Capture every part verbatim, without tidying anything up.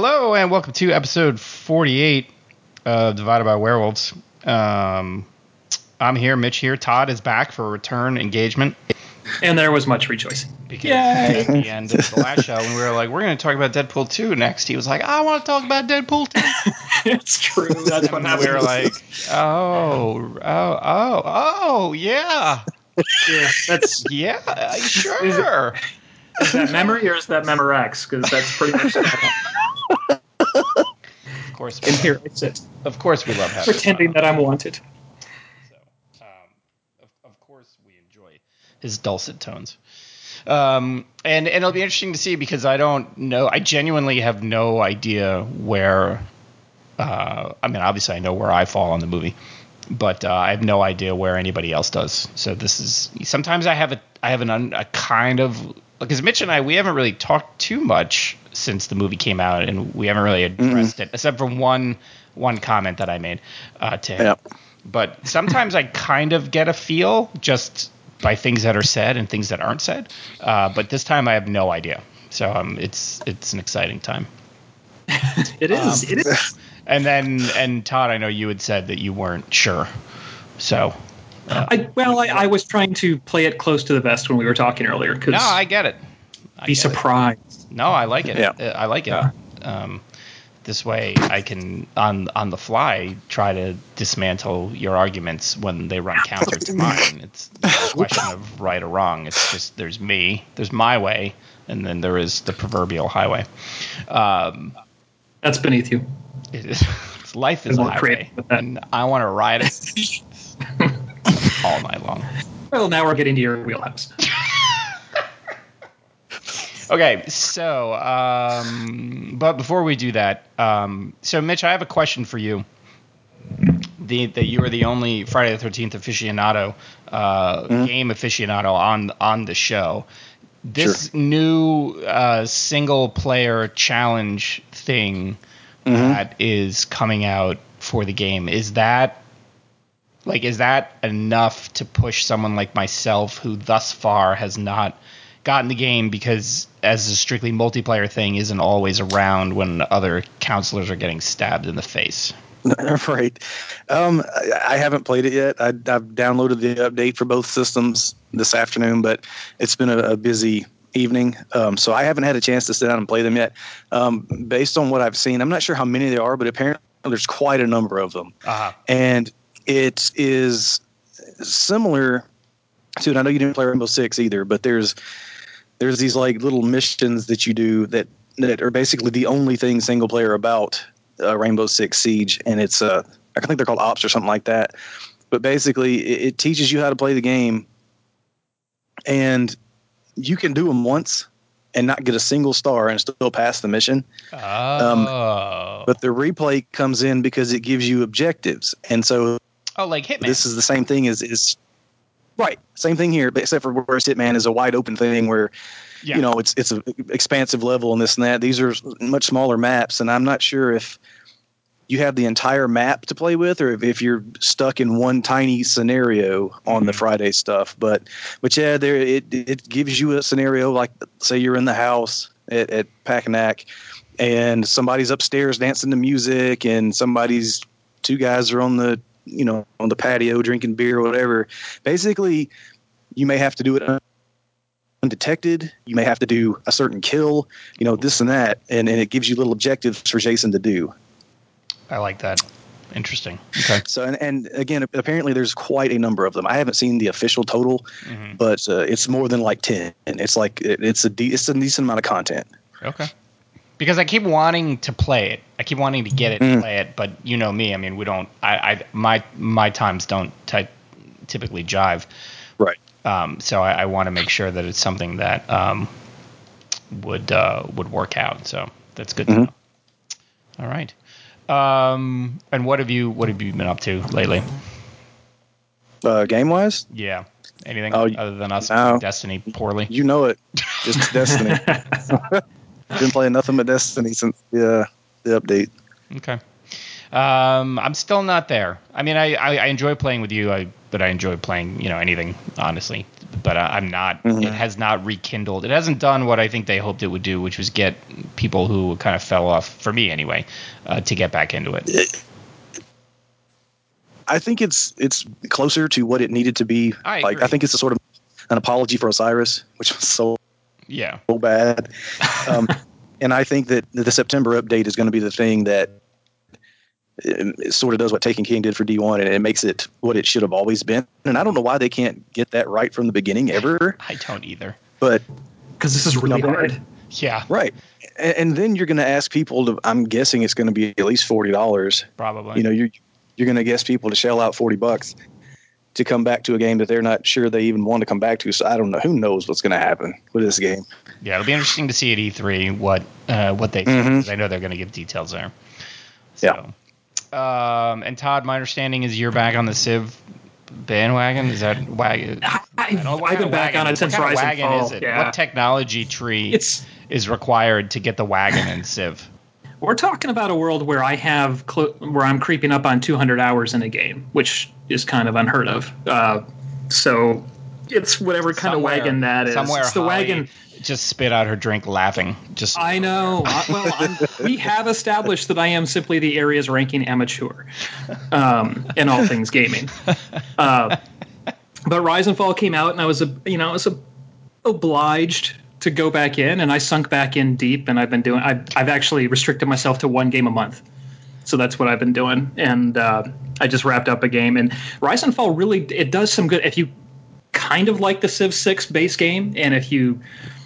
Hello and welcome to episode forty-eight of Divided by Werewolves. Um, I'm here, Mitch here. Todd is back for a return engagement. And there was much rejoicing. Because at the end of the last show, when we were like, we're going to talk about Deadpool two next, he was like, I want to talk about Deadpool two. It's true. That's what happened. We were like, oh, oh, oh, oh, yeah. Yeah, that's... Yeah, uh, sure. Is, it, is that memory or is that Memorex? Because that's pretty much that. Of course. And here I sit. Of course we love having pretending that I'm wanted. So, um, of, of course we enjoy his dulcet tones. Um, and, and it'll be interesting to see because I don't know, I genuinely have no idea where, uh, I mean, obviously I know where I fall in the movie, but uh, I have no idea where anybody else does. So this is, sometimes I have a, I have an, un, a kind of, because Mitch and I, we haven't really talked too much since the movie came out, and we haven't really addressed mm-hmm. it, except for one, one comment that I made uh, to him. Yep. But sometimes I kind of get a feel just by things that are said and things that aren't said. Uh, but this time I have no idea. So um, it's it's an exciting time. It is. Um, it is. And then, and Todd, I know you had said that you weren't sure. So. Uh, I, well, I, I was trying to play it close to the vest when we were talking earlier. No, I get it. I be get surprised. It. No, I like it. Yeah. I like it. Yeah. Um, this way I can, on on the fly, try to dismantle your arguments when they run counter to mine. It's not a question of right or wrong. It's just there's me, there's my way, and then there is the proverbial highway. Um, That's beneath you. It is, life is a highway, and I want to ride it all night long. Well, now we're getting to your wheelhouse. Okay, so, um, but before we do that, um, so Mitch, I have a question for you. The, that you are the only Friday the thirteenth aficionado, uh, mm-hmm. game aficionado on on the show. This sure. new uh, single player challenge thing mm-hmm. that is coming out for the game, is that like is that enough to push someone like myself who thus far has not gotten the game because as a strictly multiplayer thing isn't always around when other counselors are getting stabbed in the face? Right. Um, I haven't played it yet. I, I've downloaded the update for both systems this afternoon, but it's been a, a busy evening. Um, so I haven't had a chance to sit down and play them yet. Um, based on what I've seen, I'm not sure how many there are, but apparently there's quite a number of them. Uh-huh. And it is similar to, and I know you didn't play Rainbow Six either, but there's there's these like little missions that you do that, that are basically the only thing single player about uh, Rainbow Six Siege. And it's, uh, I think they're called ops or something like that. But basically it, it teaches you how to play the game, and you can do them once and not get a single star and still pass the mission. Oh. Um, but the replay comes in because it gives you objectives. And so oh, like Hitman. This is the same thing as is right. Same thing here, but except for whereas Hitman is a wide open thing where, yeah. you know, it's it's an expansive level and this and that. These are much smaller maps, and I'm not sure if you have the entire map to play with or if, if you're stuck in one tiny scenario on mm-hmm. the Friday stuff. But but yeah, there it it gives you a scenario like say you're in the house at, at Packanack and somebody's upstairs dancing to music and somebody's two guys are on the you know, on the patio drinking beer or whatever. Basically, you may have to do it undetected. You may have to do a certain kill, you know, this and that. And, and it gives you little objectives for Jason to do. I like that. Interesting. Okay. So, and, and again, apparently there's quite a number of them. I haven't seen the official total, mm-hmm. but uh, it's more than like ten. And it's like, it, it's a de- it's a decent amount of content. Okay. Because I keep wanting to play it. I keep wanting to get it and mm. play it, but you know me. I mean, we don't. I, I my my times don't ty- typically jive. Right. Um, so I, I want to make sure that it's something that um, would uh, would work out. So that's good mm-hmm. to know. All right. Um, and what have you what have you been up to lately? Uh, game wise? Yeah. Anything oh, other than us no. playing Destiny poorly? You know it. Just Destiny. Been playing nothing but Destiny since the uh, the update. Okay. Um, I'm still not there. I mean, I, I, I enjoy playing with you, I, but I enjoy playing, you know, anything, honestly. but I, I'm not. Mm-hmm. It has not rekindled. It hasn't done what I think they hoped it would do, which was get people who kind of fell off, for me anyway, uh, to get back into it. I think it's it's closer to what it needed to be. I like agree. I think it's a sort of an apology for Osiris, which was so yeah so bad. Um, and I think that the September update is going to be the thing that it, it sort of does what Taken King did for D one, and it makes it what it should have always been. And I don't know why they can't get that right from the beginning ever. I, I don't either. But because this is really you know, hard. Yeah. Right. And, and then you're going to ask people to. I'm guessing it's going to be at least forty dollars. Probably. You know, you're you're going to guess people to shell out forty bucks to come back to a game that they're not sure they even want to come back to. So I don't know. Who knows what's going to happen with this game? Yeah, it'll be interesting to see at E three what uh, what they think, because mm-hmm. I know they're going to give details there. So, yeah. Um, and Todd, my understanding is you're back on the Civ bandwagon. Is that wagon? I, I, I don't know, I've been back wagon, on it since what kind Rise of and wagon Fall. Is it? Yeah. What technology tree it's, is required to get the wagon in Civ? We're talking about a world where I have cl- where I'm creeping up on two hundred hours in a game, which is kind of unheard of. Uh, so it's whatever kind somewhere, of wagon that is. Somewhere it's the Holly wagon. Just spit out her drink, laughing. Just I know. I, well, I'm, we have established that I am simply the area's ranking amateur um, in all things gaming. Uh, but Rise and Fall came out, and I was a you know I was a, obliged to go back in, and I sunk back in deep, and I've been doing I've, I've actually restricted myself to one game a month, so that's what I've been doing. And uh, I just wrapped up a game, and Rise and Fall really it does some good if you kind of like the Civ six base game, and if you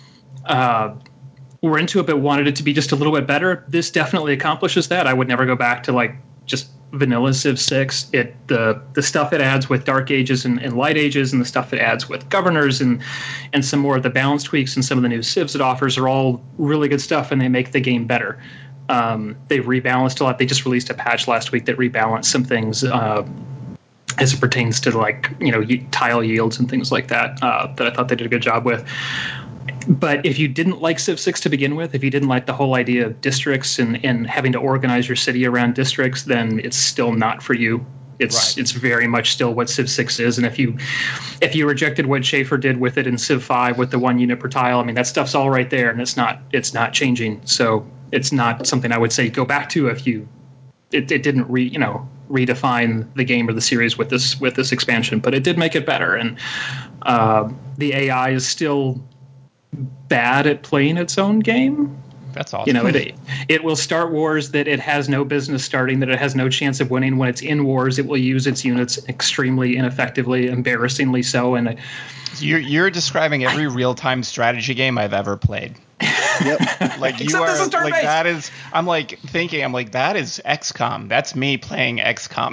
uh, were into it but wanted it to be just a little bit better, this definitely accomplishes that. I would never go back to like just vanilla Civ six. It the the stuff it adds with Dark Ages and, and Light Ages, and the stuff it adds with Governors and and some more of the balance tweaks and some of the new civs it offers are all really good stuff, and they make the game better. Um, they've rebalanced a lot. They just released a patch last week that rebalanced some things uh, as it pertains to like you know tile yields and things like that uh, that I thought they did a good job with. But if you didn't like Civ six to begin with, if you didn't like the whole idea of districts and, and having to organize your city around districts, then it's still not for you. It's right. It's very much still what Civ six is. And if you if you rejected what Schaefer did with it in Civ five with the one unit per tile, I mean, that stuff's all right there, and it's not it's not changing. So it's not something I would say go back to if you it, it didn't re you know redefine the game or the series with this with this expansion, but it did make it better. And uh, the A I is still bad at playing its own game. That's awesome. You know, it it will start wars that it has no business starting, that it has no chance of winning. When it's in wars, it will use its units extremely ineffectively, embarrassingly so. And you're you're describing every real time strategy game I've ever played. Yep. Like you are like that is. I'm like thinking. I'm like that is X COM. That's me playing X COM.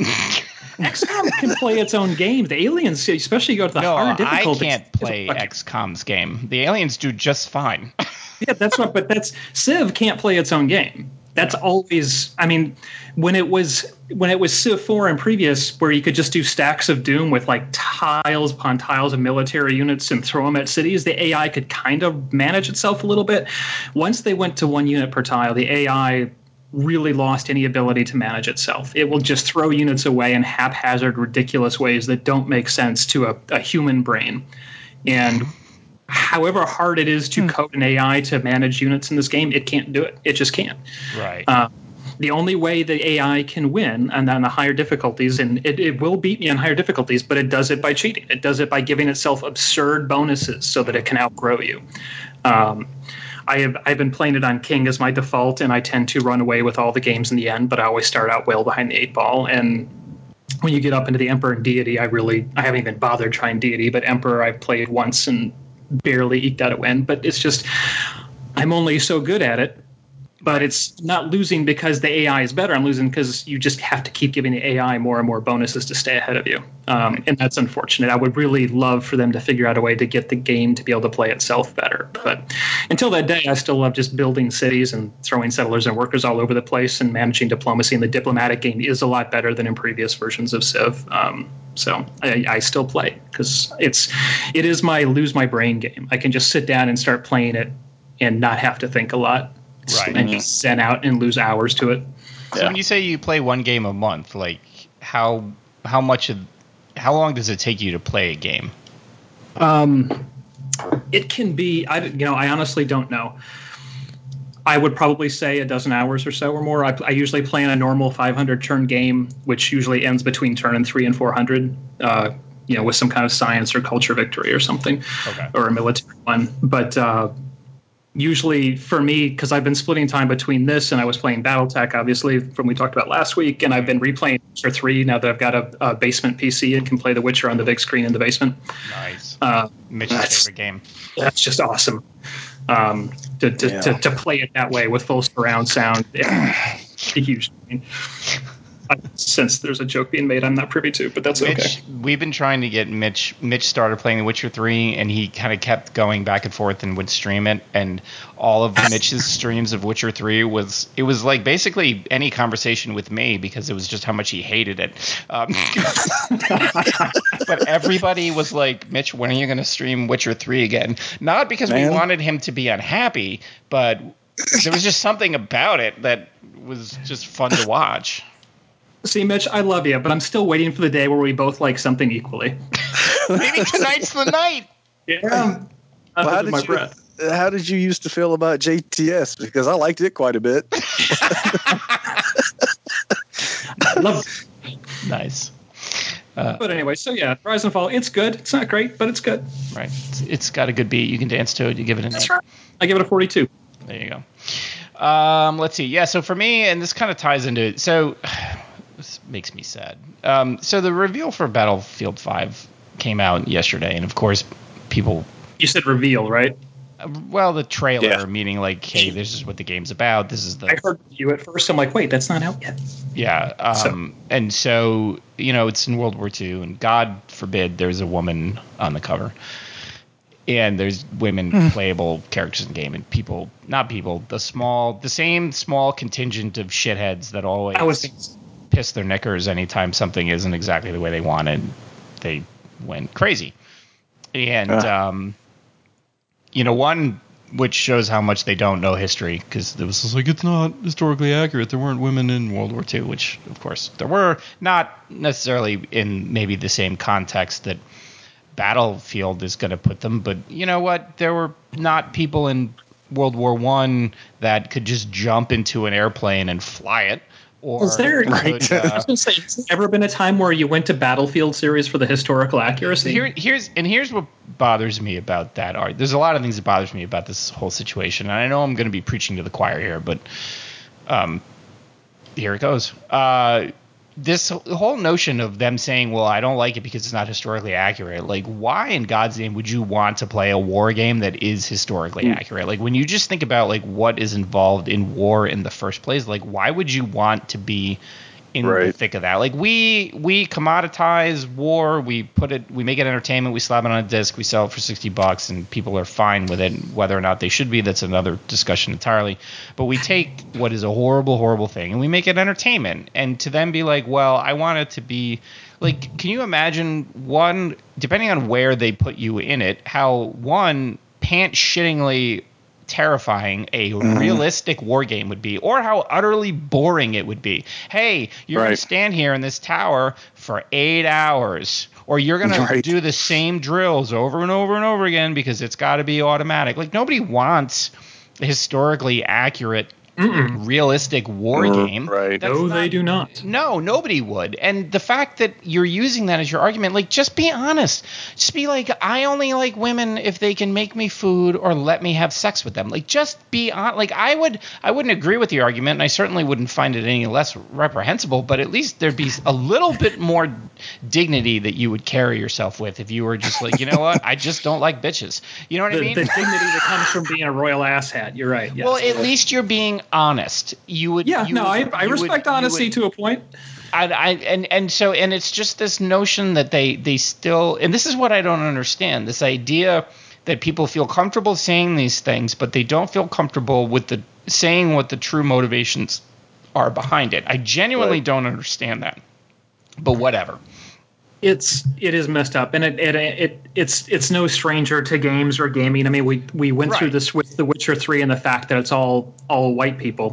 X COM can play its own game. The aliens, especially you go to the no, hard difficulty. I can't play X COM's game. The aliens do just fine. Yeah, that's what. But that's Civ can't play its own game. That's yeah. always. I mean, when it was when it was Civ four and previous, where you could just do stacks of Doom with like tiles upon tiles of military units and throw them at cities, the A I could kind of manage itself a little bit. Once they went to one unit per tile, the A I really lost any ability to manage itself. It will just throw units away in haphazard, ridiculous ways that don't make sense to a, a human brain. And however hard it is to hmm. code an A I to manage units in this game, it can't do it. It just can't. Right. Uh, the only way the A I can win, and on the higher difficulties, and it, it will beat me on higher difficulties, but it does it by cheating. It does it by giving itself absurd bonuses so that it can outgrow you. Um, I have I've been playing it on King as my default, and I tend to run away with all the games in the end, but I always start out well behind the eight ball. And when you get up into the Emperor and Deity, I really I haven't even bothered trying Deity, but Emperor I've played once and barely eked out a win. But it's just I'm only so good at it. But it's not losing because the A I is better. I'm losing because you just have to keep giving the A I more and more bonuses to stay ahead of you. Um, and that's unfortunate. I would really love for them to figure out a way to get the game to be able to play itself better. But until that day, I still love just building cities and throwing settlers and workers all over the place and managing diplomacy. And the diplomatic game is a lot better than in previous versions of Civ. Um, so I, I still play because it's it is my lose my brain game. I can just sit down and start playing it and not have to think a lot. Right. And just send out and lose hours to it. So yeah. When you say you play one game a month, like how how much of how long does it take you to play a game? Um, it can be. I you know I honestly don't know. I would probably say a dozen hours or so or more. I, I usually play in a normal five hundred turn game, which usually ends between turn and three and four hundred. Uh, you know, with some kind of science or culture victory or something, okay. or a military one. But uh, usually for me, because I've been splitting time between this and I was playing BattleTech, obviously, from we talked about last week, and I've been replaying Witcher three now that I've got a, a basement P C and can play The Witcher on the big screen in the basement. Nice. Uh, Mitch's favorite game. That's just awesome. Um, to, to, Yeah. to, to play it that way with full surround sound, it's a huge thing. I sense there's a joke being made I'm not privy to, but that's Mitch, okay. We've been trying to get Mitch. Mitch started playing The Witcher three, and he kind of kept going back and forth and would stream it. And all of Mitch's streams of Witcher three was it was like basically any conversation with me because it was just how much he hated it. Um, but everybody was like, Mitch, when are you going to stream Witcher three again? Not because Man. we wanted him to be unhappy, but there was just something about it that was just fun to watch. See, Mitch, I love you, but I'm still waiting for the day where we both like something equally. Maybe tonight's the night. Yeah. Well, how, did my you, breath. how did you used to feel about J T S? Because I liked it quite a bit. I love it. Nice. Uh, but anyway, so yeah, Rise and Fall, it's good. It's not great, but it's good. Right. It's, it's got a good beat. You can dance to it. You give it an That's eight. right. I give it a forty-two. There you go. Um, let's see. Yeah, so for me, and this kind of ties into it. So this makes me sad. Um, so the reveal for Battlefield five came out yesterday, and of course, people. You said reveal, right? Uh, well, the trailer, Yeah. meaning like, hey, this is what the game's about. This is the. I heard review at first. I'm like, wait, that's not out yet. Yeah. Um, so. And so, you know, it's in World War Two, and God forbid there's a woman on the cover. And there's women playable characters in the game, and people, not people, the small, the same small contingent of shitheads that always I was piss their knickers anytime something isn't exactly the way they wanted. They went crazy. And, uh. um, you know, one which shows how much they don't know history, because it was just like, it's not historically accurate. There weren't women in World War Two, which, of course, there were. Not necessarily in maybe the same context that Battlefield is going to put them, but you know what? There were not people in World War One that could just jump into an airplane and fly it. Or is there could, right? uh, I was going to say, has there ever been a time where you went to Battlefield series for the historical accuracy? Here, here's and here's what bothers me about that art. There's a lot of things that bothers me about this whole situation, and I know I'm going to be preaching to the choir here, but um, here it goes. Uh, This whole notion of them saying, well, I don't like it because it's not historically accurate. Like, why in God's name would you want to play a war game that is historically mm. accurate? Like, when you just think about, like, what is involved in war in the first place, like, why would you want to be in right. the thick of that? Like, we we commoditize war. We put it, we make it entertainment. We slap it on a disc. We sell it for sixty bucks, and people are fine with it. Whether or not they should be, that's another discussion entirely. But we take what is a horrible, horrible thing, and we make it entertainment. And to then be like, well, I want it to be like, can you imagine one, depending on where they put you in it, how one pants shittingly terrifying a mm-hmm. realistic war game would be, or how utterly boring it would be. Hey, you're right. going to stand here in this tower for eight hours, or you're going right. to do the same drills over and over and over again because it's got to be automatic. Like, nobody wants a historically accurate Mm-mm. realistic war mm, game. Right. That's no, not, they do not. No, nobody would. And the fact that you're using that as your argument, like, just be honest. Just be like, I only like women if they can make me food or let me have sex with them. Like, just be on. Like, I would, I wouldn't agree with the argument, and I certainly wouldn't find it any less reprehensible. But at least there'd be a little bit more dignity that you would carry yourself with if you were just like, you know what, I just don't like bitches. You know what the, I mean? The dignity that comes from being a royal asshat. You're right. Yes. Well, at least you're being honest. You would. Yeah. You no, would, I, I respect would, honesty would, to a point. I, I and and so and it's just this notion that they they still, and this is what I don't understand, this idea that people feel comfortable saying these things, but they don't feel comfortable with the saying what the true motivations are behind it. I genuinely right. don't understand that. But whatever. It's it is messed up, and it, it it it's it's no stranger to games or gaming. I mean, we we went right. through this with The Witcher three and the fact that it's all all white people.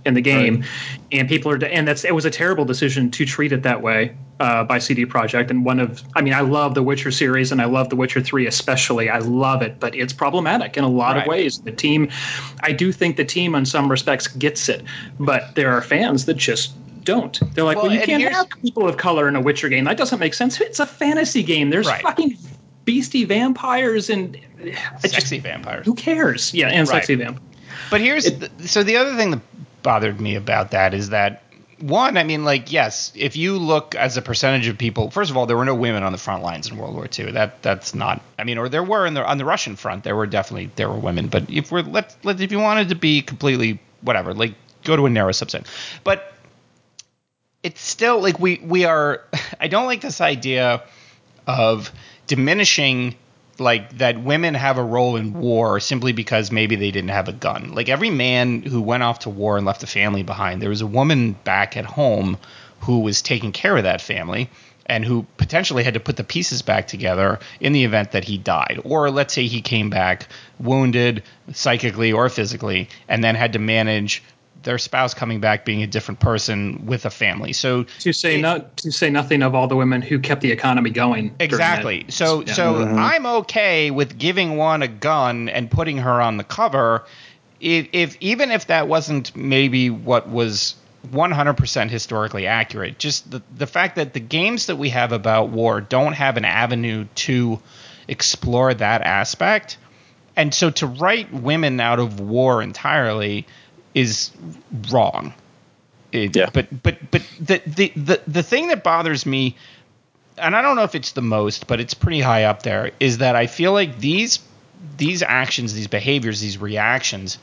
in the game, right. and people are and that's it was a terrible decision to treat it that way uh, by C D Projekt. And one of I mean I love the Witcher series and I love The Witcher three especially. I love it, but it's problematic in a lot right. of ways. The team, I do think the team in some respects gets it, but there are fans that just don't. They're like, well, well you can't have people of color in a Witcher game. That doesn't make sense. It's a fantasy game. There's right. fucking beastie vampires and sexy just, vampires. Who cares? Yeah, and right. sexy vampires. But here's it, the, so the other thing that bothered me about that is that one, I mean, like, yes, if you look as a percentage of people, first of all, there were no women on the front lines in World War Two. That that's not. I mean, or there were in the on the Russian front. There were definitely there were women. But if we're let let if you wanted to be completely whatever, like go to a narrow subset. But it's still like we we are. I don't like this idea of diminishing like that women have a role in war simply because maybe they didn't have a gun. Like every man who went off to war and left a family behind, there was a woman back at home who was taking care of that family and who potentially had to put the pieces back together in the event that he died. Or let's say he came back wounded psychically or physically and then had to manage their spouse coming back being a different person with a family. So to say it, not to say nothing of all the women who kept the economy going. Exactly. So yeah. so mm-hmm. I'm okay with giving one a gun and putting her on the cover if, if even if that wasn't maybe what was one hundred percent historically accurate. Just the the fact that the games that we have about war don't have an avenue to explore that aspect. And so to write women out of war entirely is wrong. It, yeah. But but but the, the the the thing that bothers me, and I don't know if it's the most, but it's pretty high up there, is that I feel like these these actions, these behaviors, these reactions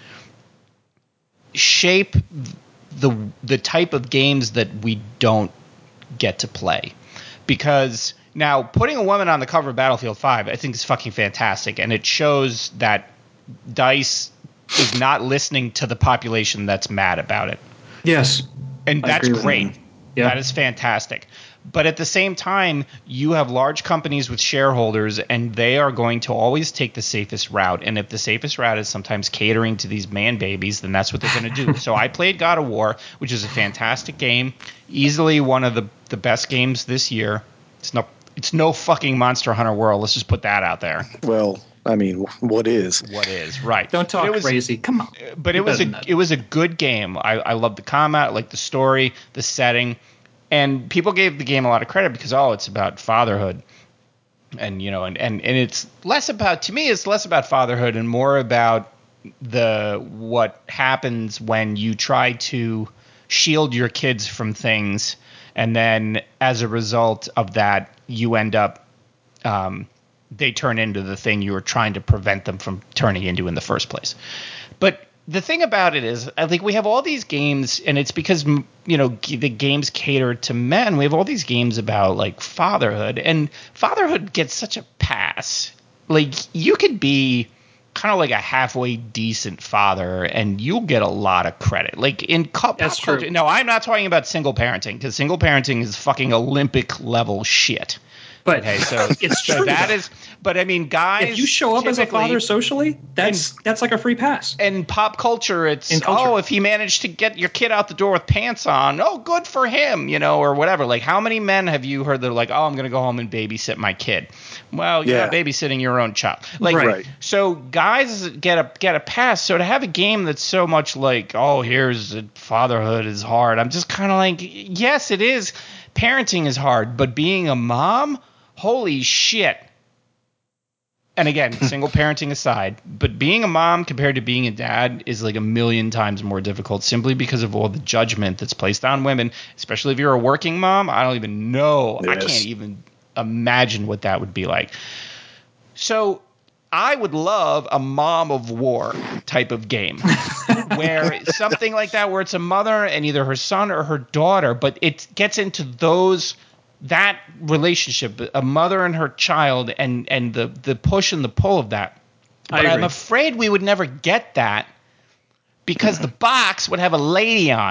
shape the the type of games that we don't get to play. Because now putting a woman on the cover of Battlefield five, I think is fucking fantastic, and it shows that DICE is not listening to the population that's mad about it. Yes. And that's great. Yeah. That is fantastic. But at the same time, you have large companies with shareholders, and they are going to always take the safest route. And if the safest route is sometimes catering to these man babies, then that's what they're going to do. So I played God of War, which is a fantastic game, easily one of the, the best games this year. It's no, it's no fucking Monster Hunter World. Let's just put that out there. Well, I mean, what is? What is, right. Don't talk was, crazy. Come on. But it was a it was a good game. I, I loved the combat, I liked the story, the setting. And people gave the game a lot of credit because, oh, it's about fatherhood. And, you know, and, and, and it's less about, to me, it's less about fatherhood and more about the what happens when you try to shield your kids from things. And then as a result of that, you end up um, – they turn into the thing you were trying to prevent them from turning into in the first place. But the thing about it is, I think we have all these games, and it's because, you know, the games cater to men. We have all these games about, like, fatherhood, and fatherhood gets such a pass. Like, you could be kind of like a halfway decent father, and you'll get a lot of credit. Like, in pop That's culture. True. No, I'm not talking about single parenting, because single parenting is fucking Olympic-level shit. But okay, so it's so true. that though. is, but I mean, guys. If you show up as a father socially, that's in, that's like a free pass. In pop culture, it's culture. oh, if he managed to get your kid out the door with pants on, oh, good for him, you know, or whatever. Like, how many men have you heard that are like, oh, I'm going to go home and babysit my kid? Well, you're yeah. not babysitting your own child. Like, right. So guys get a get a pass. So to have a game that's so much like, oh, here's fatherhood is hard. I'm just kind of like, yes, it is. Parenting is hard, but being a mom. Holy shit. And again, single parenting aside, but being a mom compared to being a dad is like a million times more difficult simply because of all the judgment that's placed on women, especially if you're a working mom. I don't even know. Yes. I can't even imagine what that would be like. So I would love a Mom of War type of game where something like that, where it's a mother and either her son or her daughter, but it gets into those that relationship, a mother and her child, and, and the, the push and the pull of that. But I'm afraid we would never get that because the box would have a lady on it.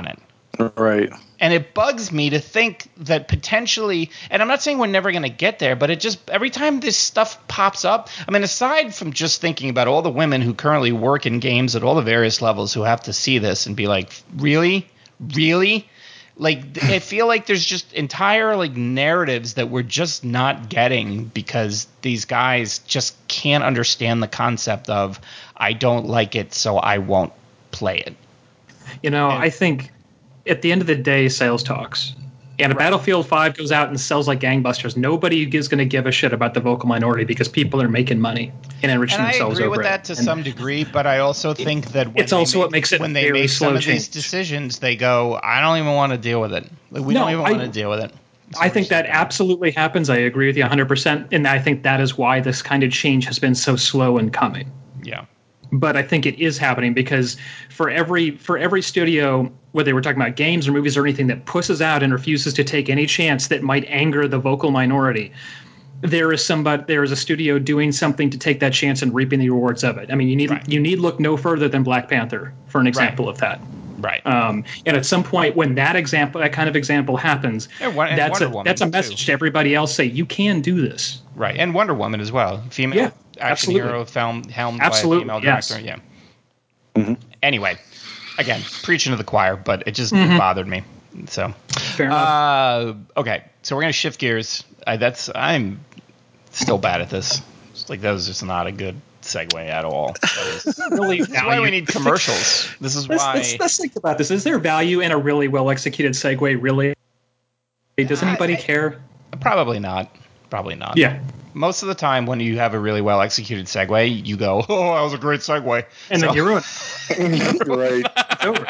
Right. And it bugs me to think that potentially, and I'm not saying we're never going to get there, but it just, every time this stuff pops up, I mean, aside from just thinking about all the women who currently work in games at all the various levels who have to see this and be like, really? Really? Like, I feel like there's just entire, like, narratives that we're just not getting because these guys just can't understand the concept of, I don't like it, so I won't play it. You know, And, I think at the end of the day, sales talks. And if Right. Battlefield five goes out and sells like gangbusters, nobody is going to give a shit about the vocal minority because people are making money and enriching And I themselves agree over with it. that to And some degree, but I also think that when it's they also make, what makes it when they very make some slow of these change. decisions, they go, I don't even want to deal with it. Like, we No, don't even I- want to deal with it. So I we're think just that not gonna. absolutely happens. I agree with you one hundred percent. And I think that is why this kind of change has been so slow in coming. Yeah. But I think it is happening because for every for every studio, whether we're talking about games or movies or anything, that pushes out and refuses to take any chance that might anger the vocal minority, there is somebody there is a studio doing something to take that chance and reaping the rewards of it. I mean, you need Right. you need look no further than Black Panther for an example Right. of that. Right. Um, and at some point, when that example, that kind of example happens, And, Won- and that's Wonder a Woman, that's a too. message to everybody else. Say you can do this. Right. And Wonder Woman as well. Female Yeah, action absolutely. hero film, helmed Absolutely, by a female yes. director. Yeah. Mm-hmm. Anyway, again, preaching to the choir, but it just Mm-hmm. bothered me. So, Fair enough. uh, okay. So we're going to shift gears. I, that's I'm still bad at this. It's like that was just not a good segue at all. That is, Really, this is why we need commercials. This is Let's, why. let's, let's think about this. Is there value in a really well executed segue? Really? Does anybody I- I- care? Probably not. Probably not. Yeah. Most of the time, when you have a really well executed segue, you go, "Oh, that was a great segue," And So- then you ruin it. Right. It's over.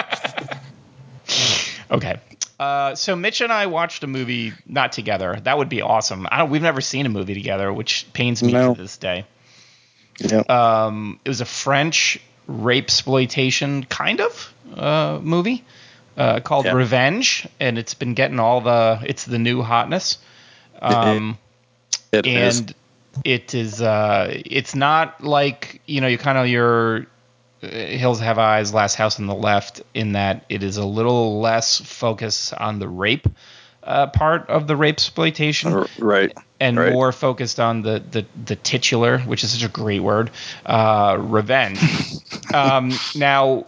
Okay. Uh, so Mitch and I watched a movie not together. That would be awesome. I don't. We've never seen a movie together, which pains me No. to this day. Yeah. Um, it was a French rape exploitation kind of uh, movie uh, called Yeah. Revenge, and it's been getting all the. It's the new hotness. Um, It is. and it is. Uh, it's not like you know you kind of your. uh, Hills Have Eyes, Last House on the Left, in that it is a little less focus on the rape uh, part of the rape exploitation, R- Right. and right. more focused on the, the, the titular, which is such a great word, uh, revenge. um, now,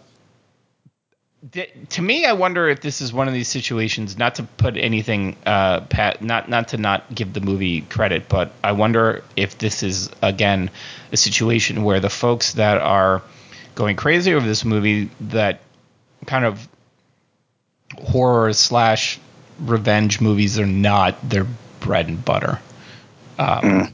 th- to me, I wonder if this is one of these situations. Not to put anything, uh, pat, not not to not give the movie credit, but I wonder if this is again a situation where the folks that are going crazy over this movie, that kind of horror slash revenge movies are not their bread and butter. Um,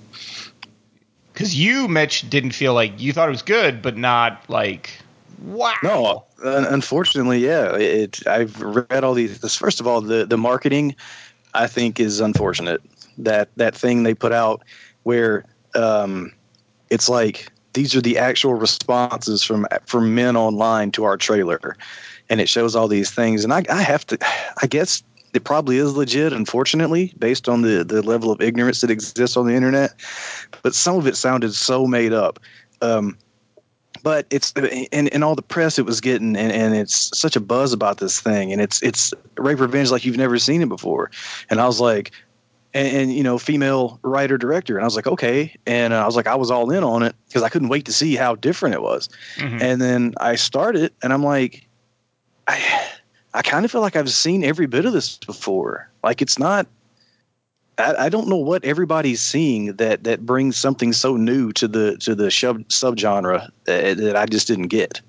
because you, Mitch, didn't feel like you thought it was good, but not like wow. No, un- unfortunately, yeah. It. I've read all these. This, first of all, the the marketing, I think, is unfortunate. That that thing they put out where um, it's like these are the actual responses from from men online to our trailer, and it shows all these things. And I, I have to, I guess it probably is legit, unfortunately, based on the the level of ignorance that exists on the internet. But some of it sounded so made up. Um, but it's in, in all the press it was getting, and, and it's such a buzz about this thing, and it's it's rape revenge like you've never seen it before. And I was like, and, and you know, female writer director, and I was like, okay, and uh, I was like, I was all in on it because I couldn't wait to see how different it was. Mhm. And then I started, and I'm like, I I kind of feel like I've seen every bit of this before. Like it's not. I, I don't know what everybody's seeing that that brings something so new to the to the sub subgenre that, that I just didn't get.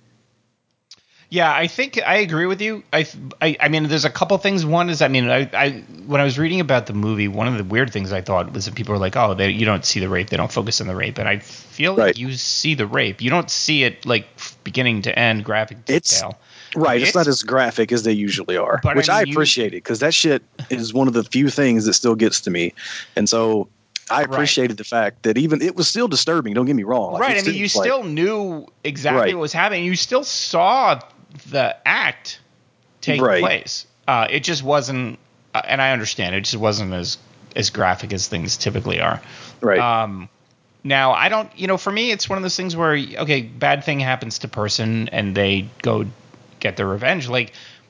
Yeah, I think I agree with you. I, I, I mean, there's a couple things. One is, I mean, I, I, when I was reading about the movie, one of the weird things I thought was that people were like, "Oh, they, you don't see the rape. They don't focus on the rape." And I feel like Right. you see the rape. You don't see it like beginning to end, graphic It's detail. right. It's, It's- not as graphic as they usually are, But I which I, mean, you- appreciate it because that shit is one of the few things that still gets to me, and so I appreciated the fact that even it was still disturbing. Don't get me wrong. Like, Right. it I mean, you was like- still knew exactly Right. what was happening. You still saw the act take Right. place. Uh, it just wasn't, uh, and I understand it just wasn't as as graphic as things typically are. right. Um, now I don't, you know, for me, it's one of those things where okay, bad thing happens to person and they go get their revenge. Like, Hmm.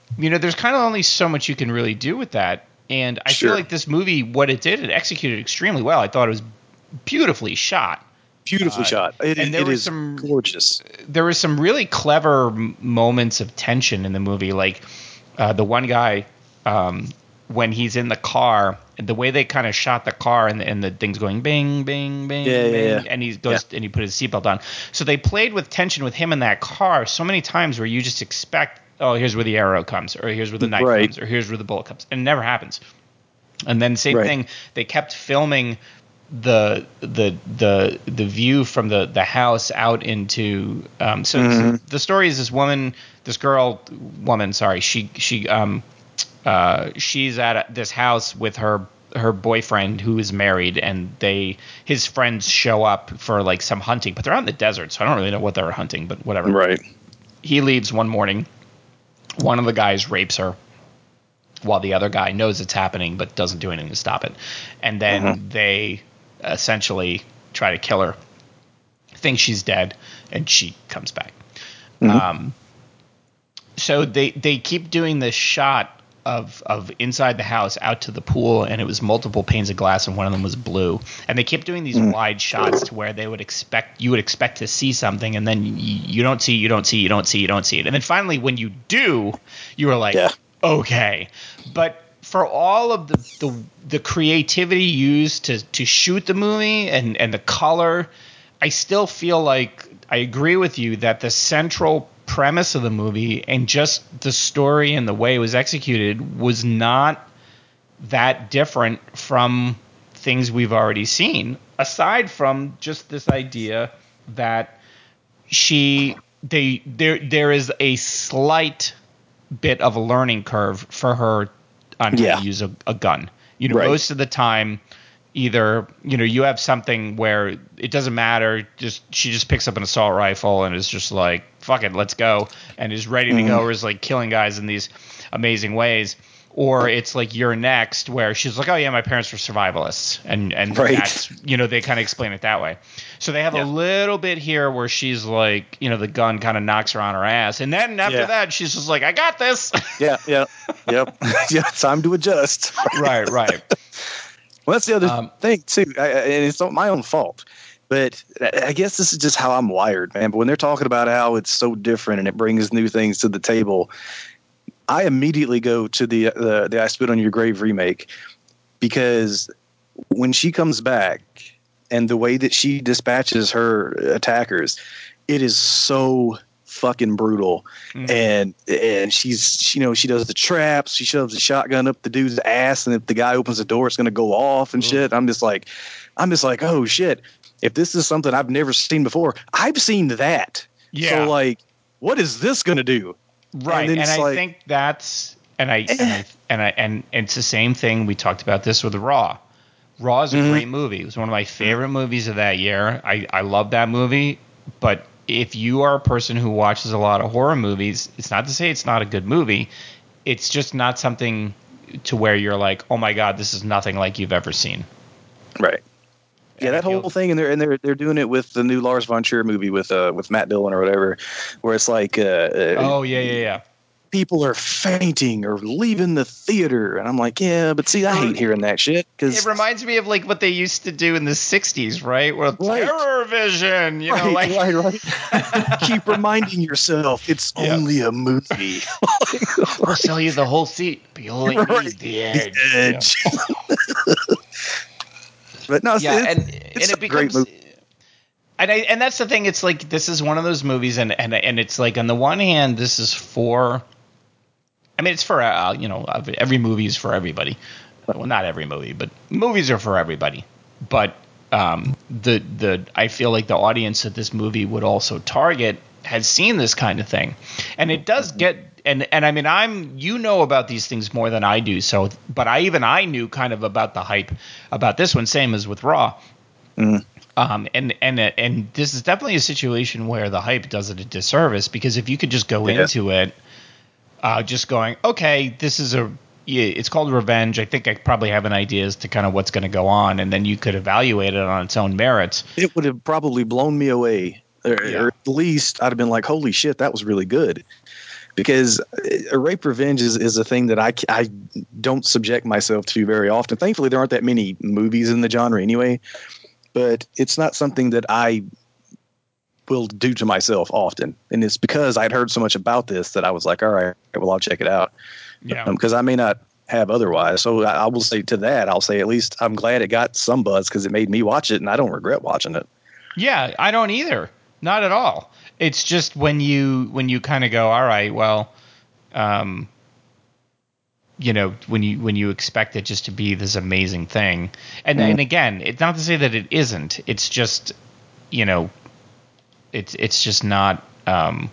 you know, there's kind of only so much you can really do with that. And I Sure. feel like this movie, what it did, it executed extremely well. I thought it was beautifully shot. Beautifully Uh, shot. It, and there it were is some- gorgeous. There were some really clever m- moments of tension in the movie. Like uh, the one guy, um, when he's in the car, the way they kind of shot the car and the, and the thing's going bing, bing, bing, Yeah, yeah, bing, yeah. and he goes and he put his seatbelt on. So they played with tension with him in that car so many times where you just expect, oh, here's where the arrow comes, or here's where the knife Right. comes, or here's where the bullet comes, and it never happens. And then same Right. thing, they kept filming the the the the view from the the house out into um so, Mm-hmm. so the story is this woman, this girl woman sorry she she um uh she's at a, this house with her her boyfriend who is married, and they his friends show up for like some hunting, but they're out in the desert, so I don't really know what they're hunting, but whatever. Right. He leaves one morning, one of the guys rapes her while the other guy knows it's happening but doesn't do anything to stop it. And then Mhm. they essentially try to kill her, think she's dead, and she comes back. Mhm. Um, so they, they keep doing this shot of of inside the house out to the pool, and it was multiple panes of glass, and one of them was blue. And they kept doing these Mhm. wide shots to where they would expect you would expect to see something, and then you, you don't see, you don't see, you don't see, you don't see it. And then finally, when you do, you were like, Yeah. okay. But for all of the, the the creativity used to to shoot the movie and and the color, I still feel like I agree with you that the central premise of the movie and just the story and the way it was executed was not that different from things we've already seen, aside from just this idea that she they there there is a slight bit of a learning curve for her on how Yeah. to use a, a gun. You know, Right. most of the time, either, you know, you have something where it doesn't matter, just she just picks up an assault rifle and is just like, fuck it, let's go, and is ready to go, or is like killing guys in these amazing ways. Or it's like You're Next, where she's like, oh yeah, my parents were survivalists, and and Right. that's, you know, they kind of explain it that way. So they have Yeah. a little bit here where she's like, you know, the gun kind of knocks her on her ass, and then after Yeah. that she's just like, I got this. Yeah. Yeah. Yep. Yeah. Time to adjust. Right, right. Well, that's the other Um, thing too, I, I- and it's not my own fault. But I I guess this is just how I'm wired, man. But when they're talking about how it's so different and it brings new things to the table, I immediately go to the the, the I Spit on Your Grave remake, because when she comes back and the way that she dispatches her attackers, it is so fucking brutal. Mhm. And and she's, you know, she does the traps, she shoves the shotgun up the dude's ass, and if the guy opens the door, it's gonna go off and shit. I'm just like, I'm just like, oh shit! If this is something I've never seen before, I've seen that. Yeah. So like, what is this gonna do? Right, And then and, it's I like- think that's and I and I and I and it's the same thing. We talked about this with Raw. Raw is a Mhm. great movie. It was one of my favorite movies of that year. I I love that movie, but if you are a person who watches a lot of horror movies, it's not to say it's not a good movie. It's just not something to where you're like, oh my god, this is nothing like you've ever seen. Right. Yeah, And I that whole feel- thing, and they're and they're they're doing it with the new Lars von Trier movie with uh with Matt Dillon or whatever, where it's like uh, uh Oh yeah, yeah, yeah. people are fainting or leaving the theater, and I'm like, yeah, but see, I hate hearing that shit because It reminds me of like what they used to do in the sixties, right? Well, Right. Terror Vision, you know, right, like right, right. Keep reminding yourself it's Yeah. only a movie. we'll sell you the whole seat, but you only Right. need the edge. The edge. But no, it's, Yeah, it's, and it's and it a great becomes, movie. and I and that's the thing. It's like this is one of those movies, and and and it's like on the one hand, this is for, I mean, it's for uh, you know, every movie is for everybody. Well, not every movie, but movies are for everybody. But um, the the I feel like the audience that this movie would also target has seen this kind of thing, and it does get. And and I mean, I'm you know about these things more than I do. So, but I even I knew kind of about the hype about this one, same as with Raw. Mm. Um, and and and this is definitely a situation where the hype does it a disservice, because if you could just go Yeah. into it, uh, just going, okay, this is a yeah, it's called Revenge. I think I probably have an idea as to kind of what's going to go on, and then you could evaluate it on its own merits. It would have probably blown me away, or, Yeah. or at least I'd have been like, holy shit, that was really good. because a rape revenge is, is a thing that I, I don't subject myself to very often. Thankfully, there aren't that many movies in the genre anyway, but it's not something that I will do to myself often. And it's because I'd heard so much about this that I was like, all right, well, I'll check it out. Yeah. Because um, I may not have otherwise. So I, I will say to that, I'll say at least I'm glad it got some buzz because it made me watch it, and I don't regret watching it. Yeah, I don't either. Not at all. It's just when you when you kind of go, all right, well, um, you know, when you when you expect it just to be this amazing thing, and mm. and again, it's not to say that it isn't. It's just, you know, it's it's just not um,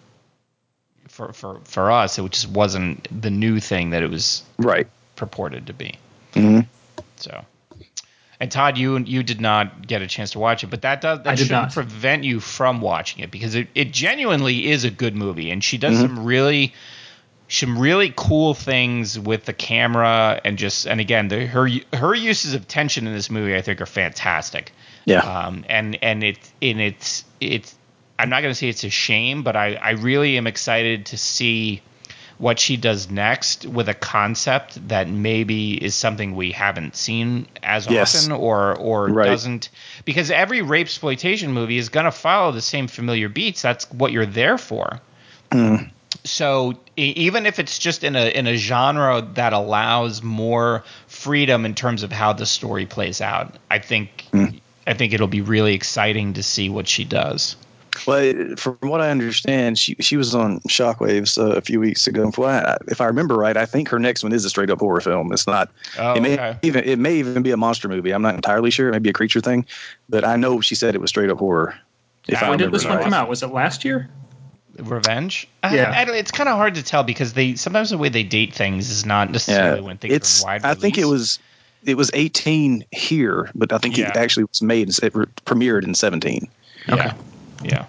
for for for us. It just wasn't the new thing that it was right purported to be. Mm-hmm. So. And Todd, you you did not get a chance to watch it, but that does that shouldn't not. prevent you from watching it because it, it genuinely is a good movie, and she does mm-hmm. some really some really cool things with the camera and just and again the, her her uses of tension in this movie I think are fantastic. Yeah. Um. And and it and it's it's I'm not going to say it's a shame, but I I really am excited to see what she does next with a concept that maybe is something we haven't seen as yes. often or or right. doesn't, because every rape exploitation movie is going to follow the same familiar beats. That's what you're there for. Mm. So e- even if it's just in a in a genre that allows more freedom in terms of how the story plays out, I think mm. I think it'll be really exciting to see what she does. Well, from what I understand, she she was on Shockwaves uh, a few weeks ago. If I, if I remember right, I think her next one is a straight up horror film. It's not. Oh, it may okay. even it may even be a monster movie. I'm not entirely sure. It may be a creature thing, but I know she said it was straight up horror. If when did this one right. come out? Was it last year? Revenge? Yeah, I, I, it's kind of hard to tell because they sometimes the way they date things is not necessarily yeah, when things it's, are wide I release. think it was it was eighteen here, but I think yeah. it actually was made. It premiered in seventeen. Yeah. Okay. Yeah.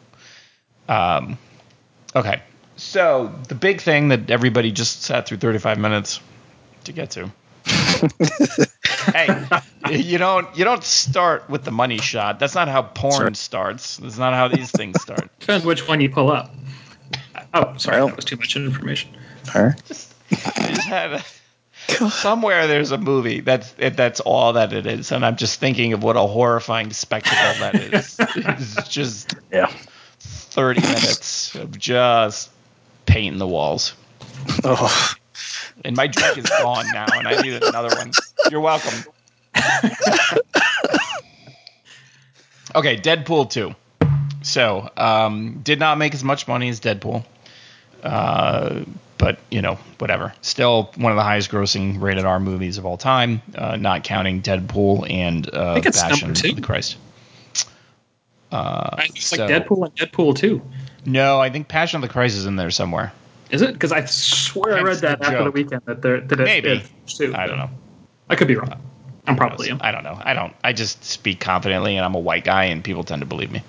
Um, okay, so the big thing that everybody just sat through thirty-five minutes to get to. Hey, you don't you don't start with the money shot. That's not how porn sorry. starts. That's not how these things start. Depends which one you pull up. Oh, sorry, well, that was too much information. All right. Just, I just had a, somewhere there's a movie that's that's all that it is, and I'm just thinking of what a horrifying spectacle that is. It's just yeah. thirty minutes of just painting the walls. Oh. And my drink is gone now, and I need another one. You're welcome. Okay, Deadpool two. So, um, did not make as much money as Deadpool. Uh, but, you know, whatever. Still one of the highest grossing rated R movies of all time, uh, not counting Deadpool and uh, I think it's Passion number two. of the Christ. Uh, it's so, like Deadpool and Deadpool two. No, I think Passion of the Christ is in there somewhere. Is it? Because I swear Hence I read that the after joke. the weekend that there that it, Maybe. It, too, I don't know. I could be wrong. I'm probably am. I don't know. I don't. I just speak confidently, and I'm a white guy, and people tend to believe me.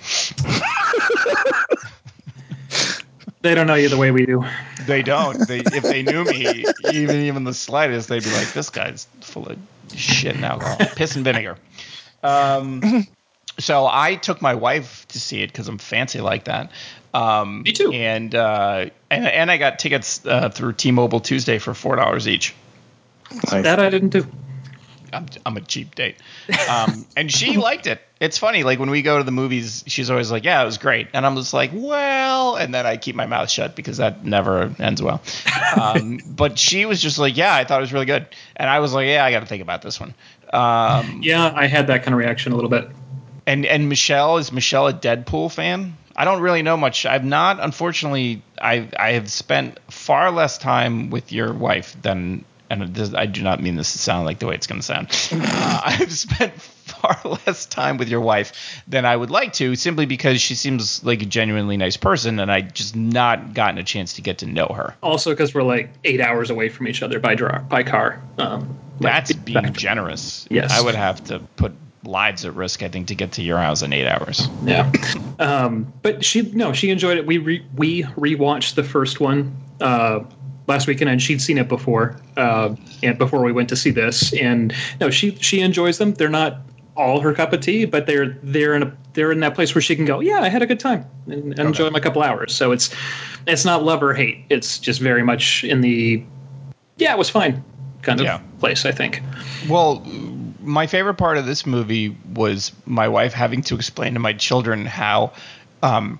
They don't know you the way we do. They don't. They if they knew me, even even the slightest, they'd be like, "This guy's full of shit and alcohol, piss and vinegar." Um. So I took my wife to see it because I'm fancy like that. Um, Me too. And uh, and and I got tickets uh, through T-Mobile Tuesday for four dollars each. Nice. That I didn't do. I'm I'm a cheap date. Um, and she liked it. It's funny, like when we go to the movies, she's always like, "Yeah, it was great," and I'm just like, "Well," and then I keep my mouth shut because that never ends well. Um, but she was just like, "Yeah, I thought it was really good," and I was like, "Yeah, I got to think about this one." Um, yeah, I had that kind of reaction a little bit. And and Michelle, is Michelle a Deadpool fan? I don't really know much. I've not, unfortunately, I I have spent far less time with your wife than, and this, I do not mean this to sound like the way it's going to sound. Uh, I've spent far less time with your wife than I would like to, simply because she seems like a genuinely nice person, and I just not gotten a chance to get to know her. Also, because we're like eight hours away from each other by dra- by car. Um, That's like, being back. generous. Yes, I would have to put lives at risk, I think, to get to your house in eight hours. Yeah. Um, but she, no, she enjoyed it. We re, we rewatched the first one uh, last weekend, and she'd seen it before, uh, and before we went to see this. And no, she she enjoys them. They're not all her cup of tea, but they're they're in a they're in that place where she can go, yeah, I had a good time and, and okay. enjoy my couple hours. So it's it's not love or hate. It's just very much in the yeah, it was fine kind of yeah. place, I think. Well, my favorite part of this movie was my wife having to explain to my children how um,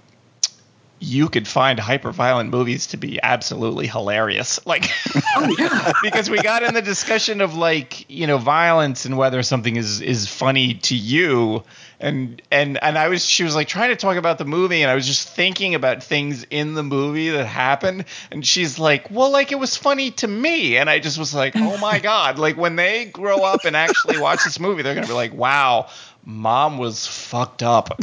you could find hyper-violent movies to be absolutely hilarious. Like, oh yeah, because we got in the discussion of like, you know, violence and whether something is, is funny to you. And, and, and I was, she was like trying to talk about the movie, and I was just thinking about things in the movie that happened. And she's like, well, like it was funny to me. And I just was like, oh my God, like when they grow up and actually watch this movie, they're going to be like, wow, Mom was fucked up.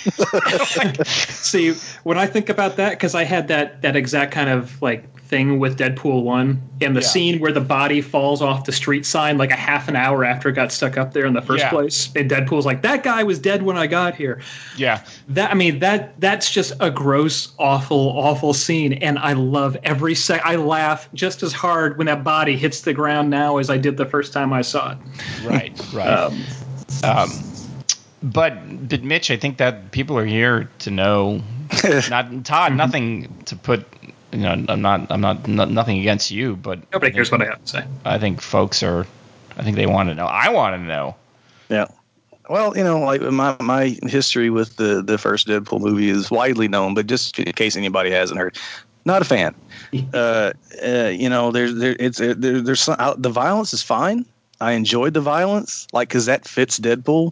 Like, see, when I think about that, because I had that that exact kind of like thing with Deadpool one, and the yeah. scene where the body falls off the street sign like a half an hour after it got stuck up there in the first yeah. place, and Deadpool's like, that guy was dead when I got here. Yeah, that I mean that that's just a gross, awful, awful scene, and I love every sec. I laugh just as hard when that body hits the ground now as I did the first time I saw it. Right, right. Um, um But, but Mitch, I think that people are here to know. Not Todd, nothing to put. You know, I'm not. I'm not. not nothing against you, but nobody cares what I have to say. I think folks are. I think they want to know. I want to know. Yeah. Well, you know, like my my history with the the first Deadpool movie is widely known, but just in case anybody hasn't heard, not a fan. uh, uh, you know, there's there it's there, there's some, the violence is fine. I enjoyed the violence, like because that fits Deadpool.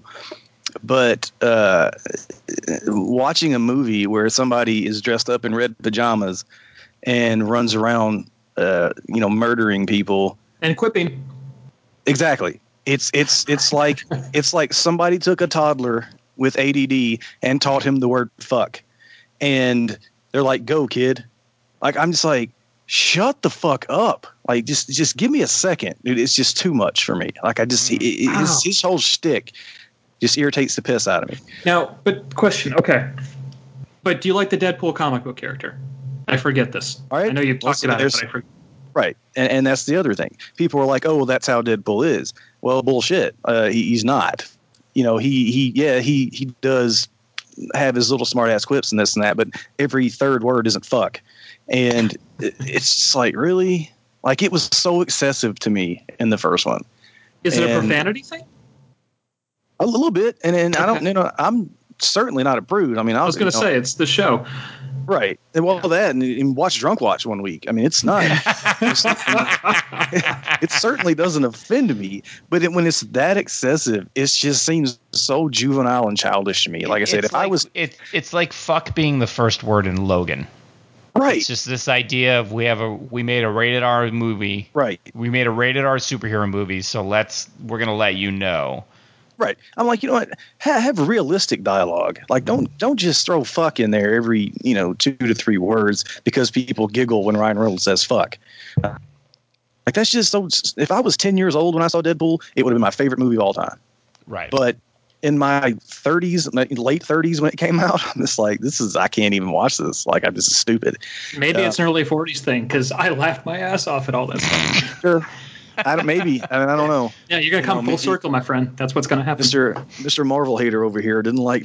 But uh, watching a movie where somebody is dressed up in red pajamas and runs around, uh, you know, murdering people and quipping. Exactly. It's it's it's like it's like somebody took a toddler with A D D and taught him the word fuck, and they're like, "Go, kid." Like I'm just like, shut the fuck up. Like just just give me a second, dude. It's just too much for me. Like I just it, it, his, his whole shtick just irritates the piss out of me. Now, but question, okay. But do you like the Deadpool comic book character? I forget this. All right. I know you've talked well, about it, but I forget. Right. And, and that's the other thing. People are like, oh, well, that's how Deadpool is. Well, bullshit. Uh, he, he's not. You know, he, he yeah, he, he does have his little smart-ass quips and this and that, but every third word isn't fuck. And it, it's just like, really? Like, it was so excessive to me in the first one. Is it and, a profanity thing? A little bit, and, and okay. I don't, you know, I'm certainly not a prude. I mean, I was, was going to say it's the show, right? And well, yeah. that and, and watch Drunk Watch one week. I mean, it's not. it's not it certainly doesn't offend me, but it, when it's that excessive, it just seems so juvenile and childish to me. Like I said, it's if like, I was, it, it's like fuck being the first word in Logan. Right. It's just this idea of we have a we made a rated R movie. Right. We made a rated R superhero movie, so let's we're gonna let you know. Right. I'm like, you know what? Ha- have realistic dialogue. Like, don't don't just throw fuck in there every, you know, two to three words because people giggle when Ryan Reynolds says fuck. Like, that's just so. If I was ten years old when I saw Deadpool, it would have been my favorite movie of all time. Right. But in my thirties, late thirties when it came out, I'm just like, this is, I can't even watch this. Like, I'm just stupid. Maybe uh, it's an early forties thing because I laughed my ass off at all that stuff. Sure. I don't, maybe. I mean, I don't know. Yeah, you're going to come you know, full maybe, circle, my friend. That's what's going to happen. Mister Mister Marvel hater over here didn't like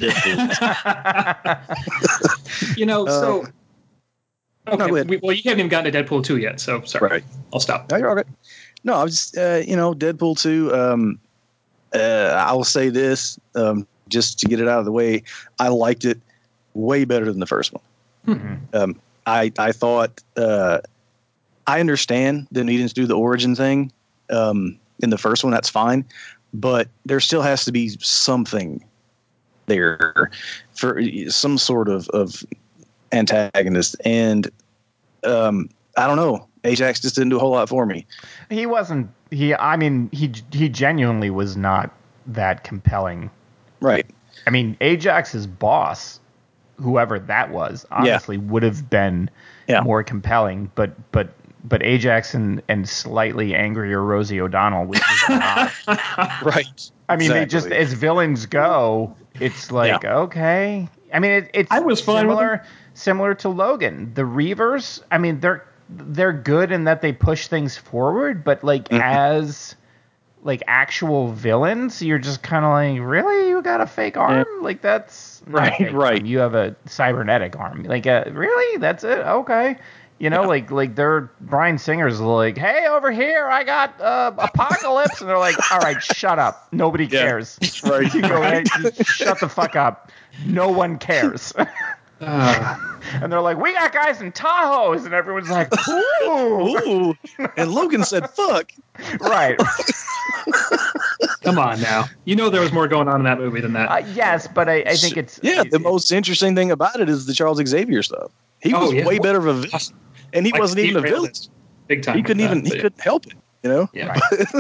Deadpool. you know, so. Uh, okay. no, we, well, you haven't even gotten to Deadpool two yet, so sorry. Right. I'll stop. No, you're all right. No, I was just, uh, you know, Deadpool two. Um, uh, I will say this, um, just to get it out of the way. I liked it way better than the first one. Mm-hmm. Um, I, I thought, uh, I understand the needing to do the origin thing. Um, in the first one, that's fine, but there still has to be something there for some sort of, of antagonist. And um, I don't know. Ajax just didn't do a whole lot for me. He wasn't. He. I mean, he he genuinely was not that compelling. Right. I mean, Ajax's boss, whoever that was, honestly yeah. would have been yeah. more compelling. But but. But Ajax and, and slightly angrier Rosie O'Donnell, which is not. Right. I mean, exactly. they just, as villains go, it's like, yeah. okay. I mean, it, it's I was fine similar, with similar to Logan. The Reavers, I mean, they're they're good in that they push things forward, but like mm-hmm. as like actual villains, you're just kind of like, really, you got a fake arm? Yeah. Like that's not right, a fake right. arm. You have a cybernetic arm. Like, uh, really, that's it? Okay. You know, yeah. like like they're Bryan Singer's like, hey, over here, I got uh, Apocalypse, and they're like, all right, shut up, nobody yeah. cares. Right, you go right. ahead, just shut the fuck up. No one cares. uh. And they're like, we got guys in Tahoes, and everyone's like, ooh, ooh. And Logan said, fuck. Right. Come on now. You know there was more going on in that movie than that. Uh, yes, but I, I think it's... Yeah, it, the it, most interesting thing about it is the Charles Xavier stuff. He was oh, yeah. way better of a villain. And he like wasn't even a villain. Big time. He couldn't even, that, he couldn't help it, you know? Yeah.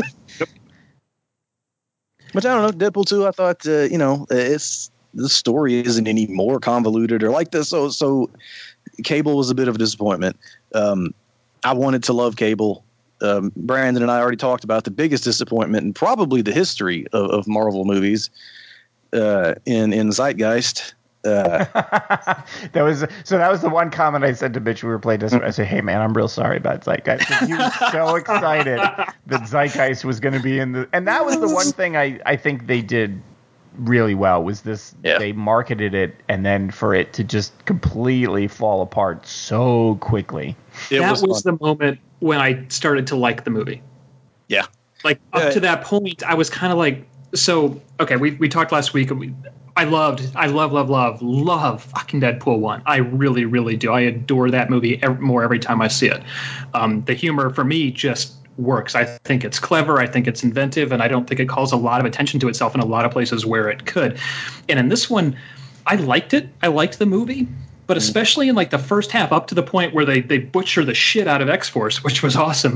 But I don't know, Deadpool two, I thought, uh, you know, it's... the story isn't any more convoluted or like this. So, so Cable was a bit of a disappointment. Um, I wanted to love Cable. Um, Brandon and I already talked about the biggest disappointment in probably the history of, of Marvel movies uh, in in Zeitgeist. Uh, that was so. That was the one comment I said to Mitch. We were playing this. I said, "Hey man, I'm real sorry about Zeitgeist." He was so excited that Zeitgeist was going to be in the, and that was the one thing I I think they did really well was this. Yeah. They marketed it, and then for it to just completely fall apart so quickly. It that was, was the moment when I started to like the movie. Yeah. Like up uh, to that point, I was kind of like, so, okay, we we talked last week. And we, I loved, I love, love, love, love fucking Deadpool one. I really, really do. I adore that movie every, more every time I see it. Um, the humor for me just works. I think it's clever. I think it's inventive. And I don't think it calls a lot of attention to itself in a lot of places where it could. And in this one, I liked it. I liked the movie. But especially in like the first half, up to the point where they, they butcher the shit out of X-Force, which was awesome.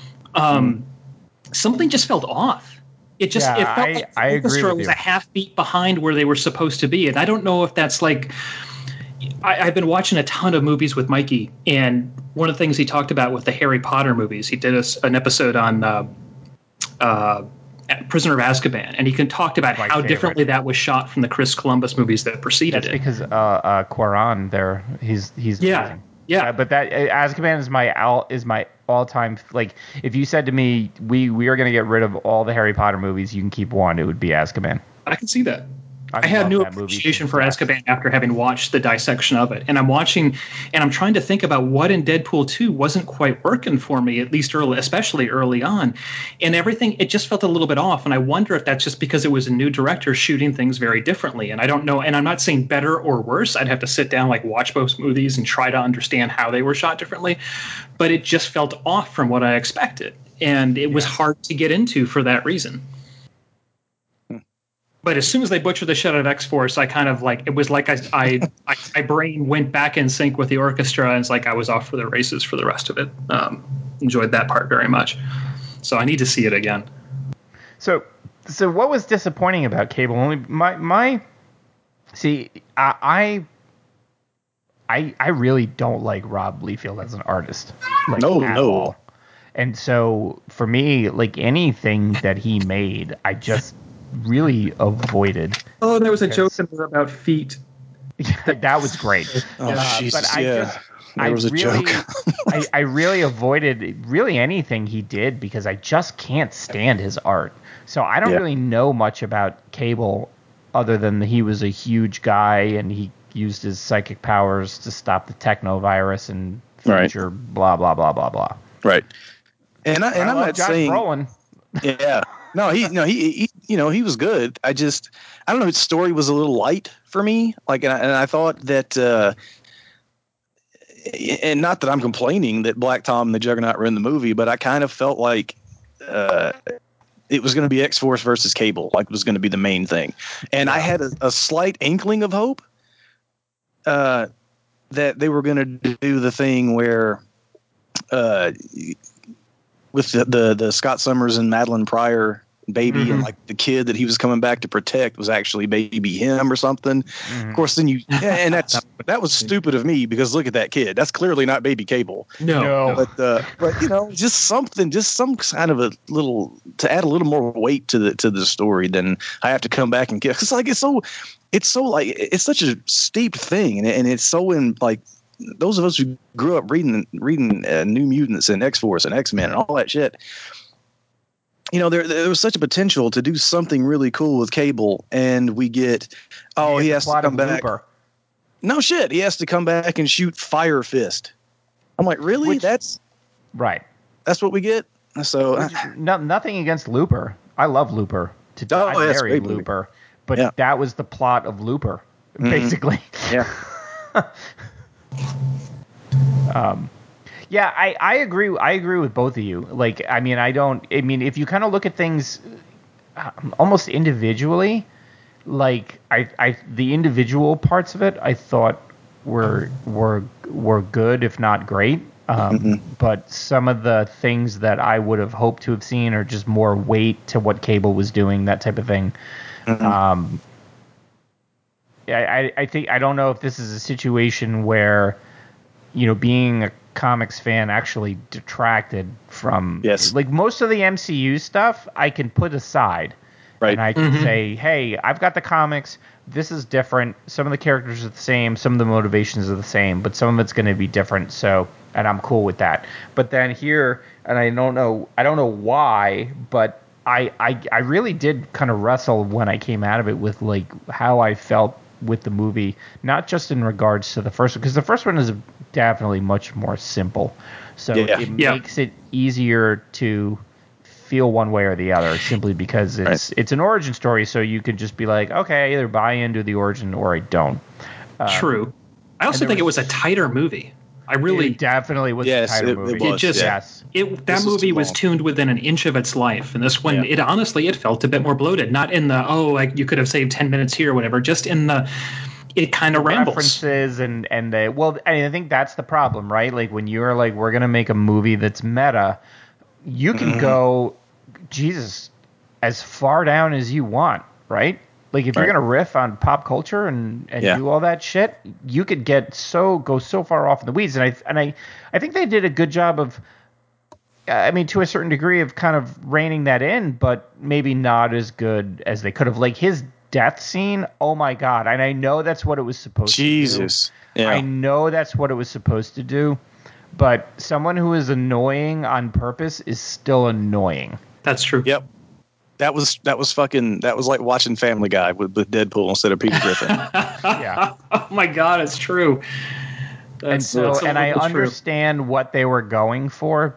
Um, mm. Something just felt off. It just yeah, it felt I, like I the agree orchestra with was you. a half beat behind where they were supposed to be. And I don't know if that's like I, I've been watching a ton of movies with Mikey, and one of the things he talked about with the Harry Potter movies, he did a, an episode on uh, uh, Prisoner of Azkaban, and he can talked about My how favorite. differently that was shot from the Chris Columbus movies that preceded That's it. because uh, uh, Quaron there, he's he's yeah amazing. yeah. Uh, but that uh, Azkaban is my all is my all time like. If you said to me, we we are going to get rid of all the Harry Potter movies, you can keep one, it would be Azkaban. I can see that. I, I had new appreciation for death. Azkaban after having watched the dissection of it. And I'm watching and I'm trying to think about what in Deadpool two wasn't quite working for me, at least early, especially early on. And everything, it just felt a little bit off. And I wonder if that's just because it was a new director shooting things very differently. And I don't know. And I'm not saying better or worse. I'd have to sit down, like watch both movies and try to understand how they were shot differently. But it just felt off from what I expected. And it yeah. was hard to get into for that reason. But as soon as they butchered the shit out of X-Force, I kind of like, it was like I, I, I, my brain went back in sync with the orchestra, and it's like I was off for the races for the rest of it. Um, enjoyed that part very much. So I need to see it again. So, so what was disappointing about Cable? Only my, my, see, I, I, I really don't like Rob Liefeld as an artist. Like, no, at no. all. And so for me, like anything that he made, I just really avoided. Oh, there was a joke in there about feet. That was great. Oh, uh, Jesus, but I yeah. just, there I was a really, joke. I, I really avoided really anything he did because I just can't stand his art. So I don't yeah. really know much about Cable other than he was a huge guy and he used his psychic powers to stop the techno virus and future right. blah, blah, blah, blah, blah. Right. And, I, and I I'm love not Josh saying, Brolin. yeah, no, he, no, he, he, you know, he was good. I just, I don't know. His story was a little light for me. Like, and I, and I thought that, uh, and not that I'm complaining that Black Tom and the Juggernaut were in the movie, but I kind of felt like, uh, it was going to be X-Force versus Cable. Like it was going to be the main thing. And yeah. I had a, a slight inkling of hope, uh, that they were going to do the thing where, uh, with the, the, the Scott Summers and Madeline Pryor baby mm-hmm. and like the kid that he was coming back to protect was actually baby him or something. Mm-hmm. Of course, then you, and that's, that was stupid of me because look at that kid. That's clearly not baby Cable. No. But, uh, but you know, just something, just some kind of a little, to add a little more weight to the, to the story than I have to come back and get. Cause like, it's so, it's so like, it's such a steep thing. And, and it's so in like, those of us who grew up reading reading uh, New Mutants and X-Force and X-Men and all that shit, you know, there there was such a potential to do something really cool with Cable, and we get, oh, he has to come back. Looper. No shit, he has to come back and shoot Fire Fist. I'm like, really? Which, that's right. That's what we get. So Which, no, nothing against Looper. I love Looper. To, oh, I married Looper, movie. but yeah. that was the plot of Looper, mm-hmm. basically. Yeah. um, yeah, I, I agree. I agree with both of you. Like, I mean, I don't. I mean, if you kind of look at things almost individually, like I, I, the individual parts of it, I thought were were were good, if not great. Um, mm-hmm. But some of the things that I would have hoped to have seen are just more weight to what Cable was doing, that type of thing. Mm-hmm. Um, I, I think I don't know if this is a situation where, you know, being a comics fan actually detracted from. Yes. Like most of the M C U stuff, I can put aside. Right. And I can mm-hmm. say, hey, I've got the comics. This is different. Some of the characters are the same. Some of the motivations are the same, but some of it's going to be different. So, and I'm cool with that. But then here, and I don't know, I don't know why, but I, I, I really did kind of wrestle when I came out of it with like how I felt with the movie, not just in regards to the first one, because the first one is definitely much more simple. So yeah. it yeah. makes it easier to feel one way or the other, simply because it's right. it's an origin story, so you could just be like, okay, I either buy into the origin or I don't. Um, True. I also think was, it was a tighter movie. I really it definitely was yes, a tighter it, movie. It, was, it just yes. it that this movie was tuned within an inch of its life, and this one, yeah. it honestly, it felt a bit more bloated. Not in the oh, like you could have saved ten minutes here or whatever. Just in the it kind of rambles. References and and the well, I think that's the problem, right? Like when you're like, we're gonna make a movie that's meta, you can mm. go, Jesus, as far down as you want, right? Like if right. you're gonna riff on pop culture and, and yeah. do all that shit, you could get so go so far off in the weeds. And I and I, I think they did a good job of, I mean, to a certain degree, of kind of reining that in, but maybe not as good as they could have. Like his death scene, oh my god! And I know that's what it was supposed Jesus. to do. Yeah. I know that's what it was supposed to do, but someone who is annoying on purpose is still annoying. That's true. Yep. That was that was fucking that was like watching Family Guy with, with Deadpool instead of Peter Griffin. Yeah. Oh my god, it's true. That's, and so that's and I true. understand what they were going for,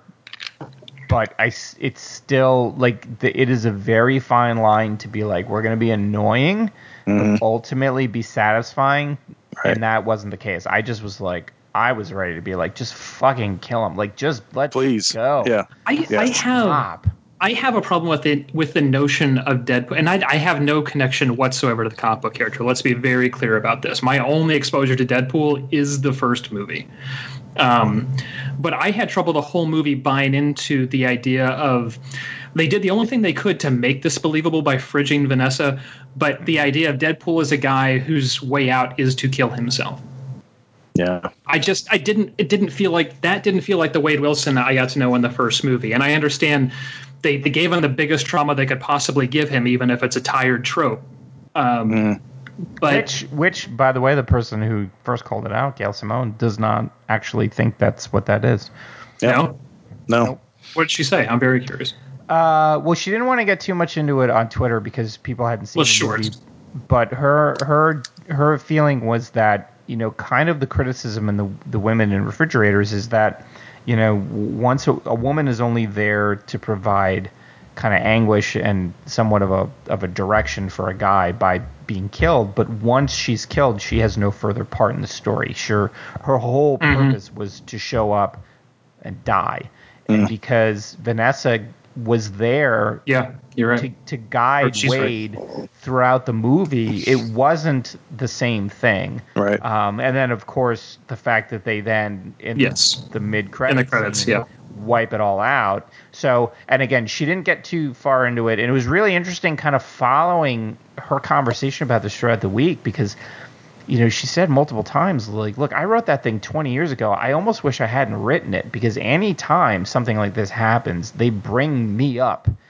but I it's still like the, it is a very fine line to be like, we're going to be annoying, mm-hmm. but ultimately be satisfying, right. and that wasn't the case. I just was like, I was ready to be like, just fucking kill him, like just let's Please. go. Yeah, I, yes. I have. Stop. I have a problem with it with the notion of Deadpool, and I, I have no connection whatsoever to the comic book character. Let's be very clear about this. My only exposure to Deadpool is the first movie, um, but I had trouble the whole movie buying into the idea of they did the only thing they could to make this believable by fridging Vanessa, but the idea of Deadpool as a guy whose way out is to kill himself. Yeah, I just I didn't it didn't feel like that didn't feel like the Wade Wilson I got to know in the first movie, and I understand. They, they gave him the biggest trauma they could possibly give him, even if it's a tired trope. Um, mm. But which, which, by the way, the person who first called it out, Gail Simone, does not actually think that's what that is. Yep. No, no. Nope. What did she say? I'm very curious. Uh, well, she didn't want to get too much into it on Twitter because people hadn't seen well, the sure. movie. But her her her feeling was that, you know, kind of the criticism in the the women in refrigerators is that, you know, once a, a woman is only there to provide kind of anguish and somewhat of a of a direction for a guy by being killed, but once she's killed, she has no further part in the story. Sure, her whole mm-hmm. purpose was to show up and die, mm. and because Vanessa was there, yeah, you're right, to, to guide Wade right. throughout the movie, it wasn't the same thing. Right. Um, and then, of course, the fact that they then in yes. the, the mid credits, in the credits, yeah, wipe it all out. So, and again, she didn't get too far into it, and it was really interesting, kind of following her conversation about this throughout the week, because, you know, she said multiple times, like, look, I wrote that thing twenty years ago. I almost wish I hadn't written it, because any time something like this happens, they bring me up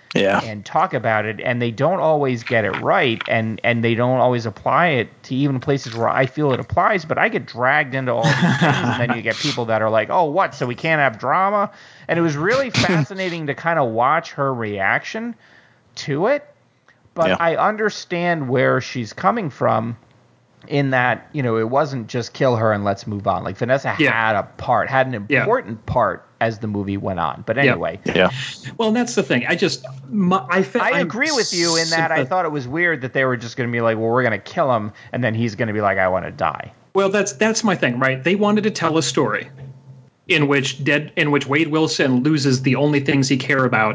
yeah. and talk about it, and they don't always get it right, and, and they don't always apply it to even places where I feel it applies, but I get dragged into all these things, and then you get people that are like, oh, what, so we can't have drama? And it was really fascinating to kind of watch her reaction to it, but Yeah. I understand where she's coming from in that, you know, it wasn't just kill her and let's move on. Like, Vanessa Yeah. had a part, had an Yeah. important part as the movie went on. But anyway, Yeah. Well, that's the thing. I just, my, I, fe- I I'm agree with you in that I sympath- thought it was weird that they were just going to be like, well, we're going to kill him, and then he's going to be like, I want to die. Well, that's that's my thing, right? They wanted to tell a story in which dead, in which Wade Wilson loses the only things he care about,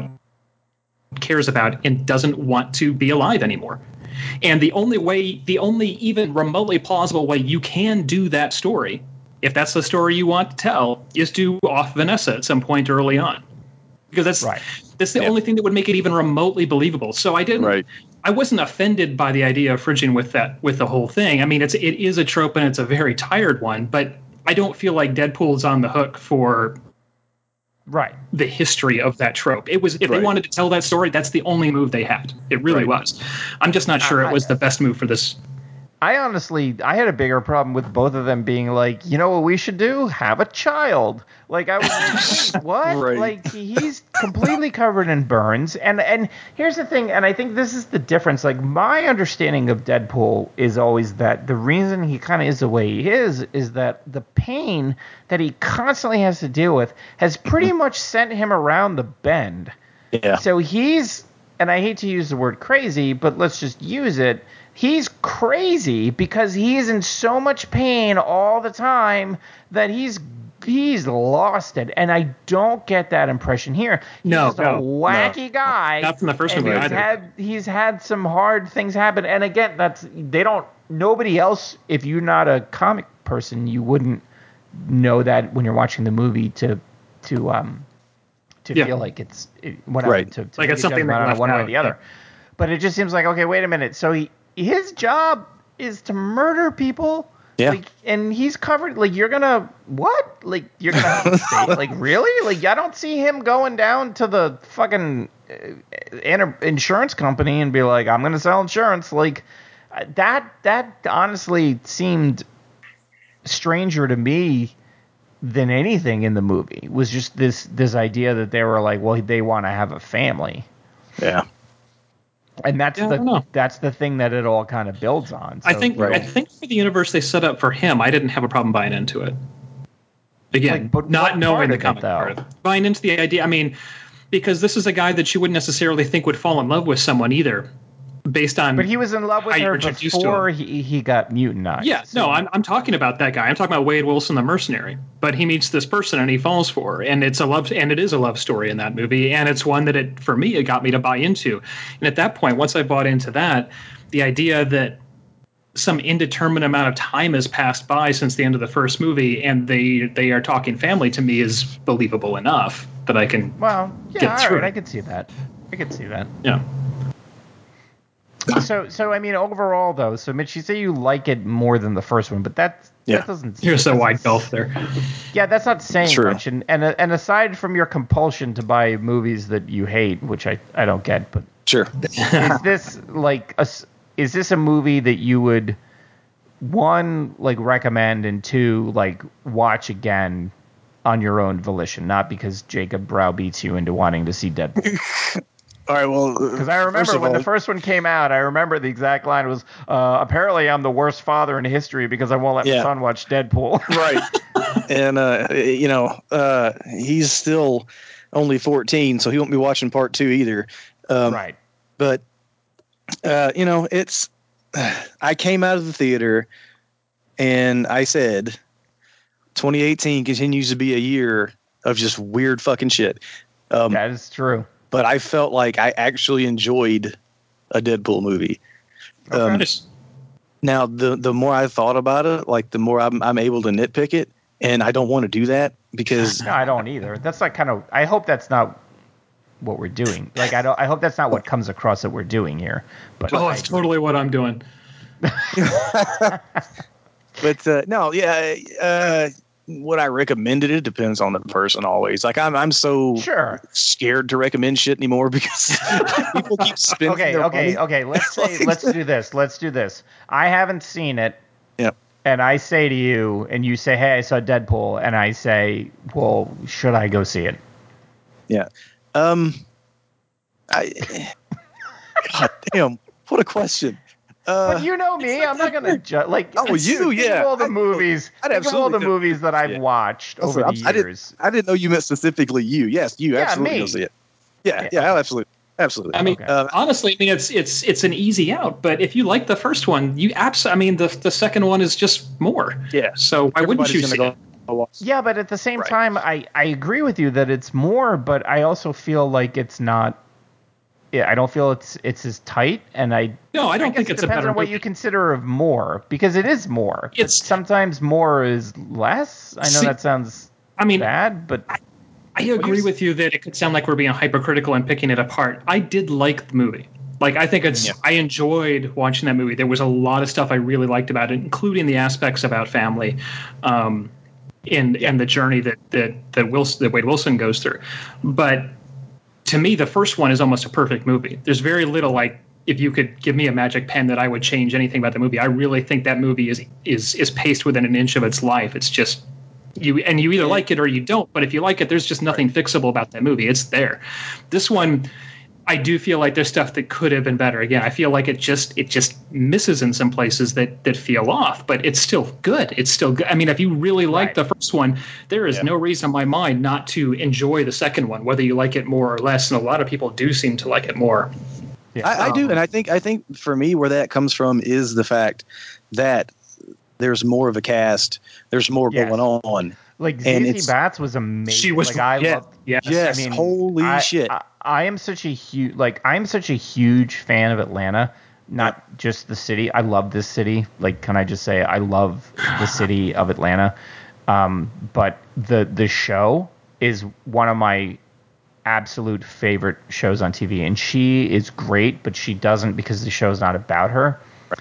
cares about, and doesn't want to be alive anymore. And the only way, the only even remotely plausible way you can do that story, if that's the story you want to tell, is to off Vanessa at some point early on, because that's Right. that's the Yeah. only thing that would make it even remotely believable. So I didn't, Right. I wasn't offended by the idea of fridging with that, with the whole thing. I mean, it's it is a trope and it's a very tired one, but I don't feel like Deadpool's on the hook for Right. the history of that trope. It was, if Right. they wanted to tell that story, that's the only move they had. It really Right. was. I'm just not sure I- it was the best move for this. I honestly, I had a bigger problem with both of them being like, you know what we should do? Have a child. Like, I was like, wait, what? Right. Like, he's completely covered in burns. And and here's the thing, and I think this is the difference. Like, my understanding of Deadpool is always that the reason he kind of is the way he is is that the pain that he constantly has to deal with has pretty much sent him around the bend. Yeah. So he's, and I hate to use the word crazy, but let's just use it. He's crazy because he's in so much pain all the time that he's he's lost it. And I don't get that impression here. He's No, just no, a wacky no. guy. Not from the first and movie he's either. Had, he's had some hard things happen. And again, that's they don't. Nobody else, if you're not a comic person, you wouldn't know that when you're watching the movie to to um to Yeah. feel like it's it, whatever Right. to, to Like make it's a something judgment that on it left one way or out, the other. yeah. But it just seems like, okay, wait a minute. So he his job is to murder people. Yeah. Like, and he's covered. Like, you're gonna what? Like, you're gonna have a state? Like, really? Like, I don't see him going down to the fucking uh, in- insurance company and be like, I'm gonna sell insurance. Like, uh, that that honestly seemed stranger to me than anything in the movie. Was just this this idea that they were like, well, they want to have a family. Yeah. And that's Yeah, I don't the know. that's the thing that it all kind of builds on. I So, think you know, I think for the universe they set up for him, I didn't have a problem buying into it. Again, Like, but not what knowing part the of it, comic though? part of it. Buying into the idea, I mean, because this is a guy that you wouldn't necessarily think would fall in love with someone either, based on. But he was in love with how you're her introduced to before him. he, he got mutinized. Yeah, So- no, I'm I'm talking about that guy. I'm talking about Wade Wilson, the mercenary. But he meets this person and he falls for her, and it's a love, and it is a love story in that movie, and it's one that it for me it got me to buy into. And at that point, once I bought into that, the idea that some indeterminate amount of time has passed by since the end of the first movie, and they they are talking family to me is believable enough that I can. Well, yeah, Get all through right, it. I could see that. I could see that. Yeah. So, so I mean, overall, though, so Mitch, you say you like it more than the first one, but that Yeah. that doesn't. Here's a doesn't- wide gulf there. Yeah, that's not saying True. much. And and and aside from your compulsion to buy movies that you hate, which I I don't get, but Sure. is this like a s- is this a movie that you would one like recommend and two like watch again on your own volition, not because Jacob browbeats you into wanting to see Deadpool? All right. Well, Because I remember when the first one came out, I remember the exact line was, uh, apparently I'm the worst father in history because I won't let Yeah. my son watch Deadpool. right. And uh, you know, uh, he's still only fourteen, so he won't be watching part two either. Um, Right. But uh, you know, it's. I came out of the theater, and I said, twenty eighteen continues to be a year of just weird fucking shit. Um, That is true. But I felt like I actually enjoyed a Deadpool movie. Um, Nice. now, the the more I thought about it, like the more I'm I'm able to nitpick it, and I don't want to do that because No, I don't either. That's not kind of. I hope that's not what we're doing. Like, I don't. I hope that's not what comes across that we're doing here. But Oh, I it's agree. totally what I'm doing. But uh, no, yeah, uh, would I recommend it? It depends on the person always. Like I'm I'm so Sure. scared to recommend shit anymore because people keep spending Okay, their okay, money. okay. Let's say let's do this. Let's do this. I haven't seen it. Yeah. And I say to you, and you say, "Hey, I saw Deadpool," and I say, "Well, should I go see it?" Yeah. Um. I. God damn! What a question. Uh, But you know me, I'm not gonna judge. Like, oh, dude, you, think yeah. of all the I'd- movies. I'd think of all the absolutely go- movies that I've yeah. watched I'm over sorry, the I'm- I didn't, years. I didn't know you meant specifically you. Yes, you Yeah, absolutely me. go see it. Yeah, Yeah, yeah, okay. absolutely, absolutely. I mean, Okay. Uh, honestly, I mean, it's it's it's an easy out. But if you like the first one, you abs- I mean, the the second one is just more. Yeah. So why wouldn't you everybody's see gonna it? go watch. Yeah, but at the same Right. time, I, I agree with you that it's more, but I also feel like it's not. Yeah, I don't feel it's it's as tight, and I No, I don't guess think it it's a depends better on what movie. you consider of more, because it is more. But It's- sometimes more is less. I know See, that sounds I mean, bad, but I agree you- with you that it could sound like we're being hypercritical and picking it apart. I did like the movie. Like, I think it's, Yeah. I enjoyed watching that movie. There was a lot of stuff I really liked about it, including the aspects about family, um, and and the journey that that that Wilson, that Wade Wilson goes through. But to me, the first one is almost a perfect movie. There's very little, like, if you could give me a magic pen that I would change anything about the movie. I really think that movie is is is paced within an inch of its life. It's just you, and you either like it or you don't. But if you like it, there's just nothing fixable about that movie. It's there. This one, I do feel like there's stuff that could have been better. Again, I feel like it just it just misses in some places that that feel off, but it's still good. It's still good. I mean, if you really like Right. the first one, there is Yeah. no reason in my mind not to enjoy the second one, whether you like it more or less. And a lot of people do seem to like it more. yeah. I, I do, Um, and I think I think for me, where that comes from is the fact that there's more of a cast. There's more Yes. going on. Like and Z Z it's- Bats was amazing. She was- like I yeah, loved. yes. Yes, I mean, holy I, shit. I, I am such a huge like I'm such a huge fan of Atlanta. Not just the city. I love this city. Like, can I just say I love the city of Atlanta? Um, but the the show is one of my absolute favorite shows on T V, and she is great, but she doesn't, because the show's not about her.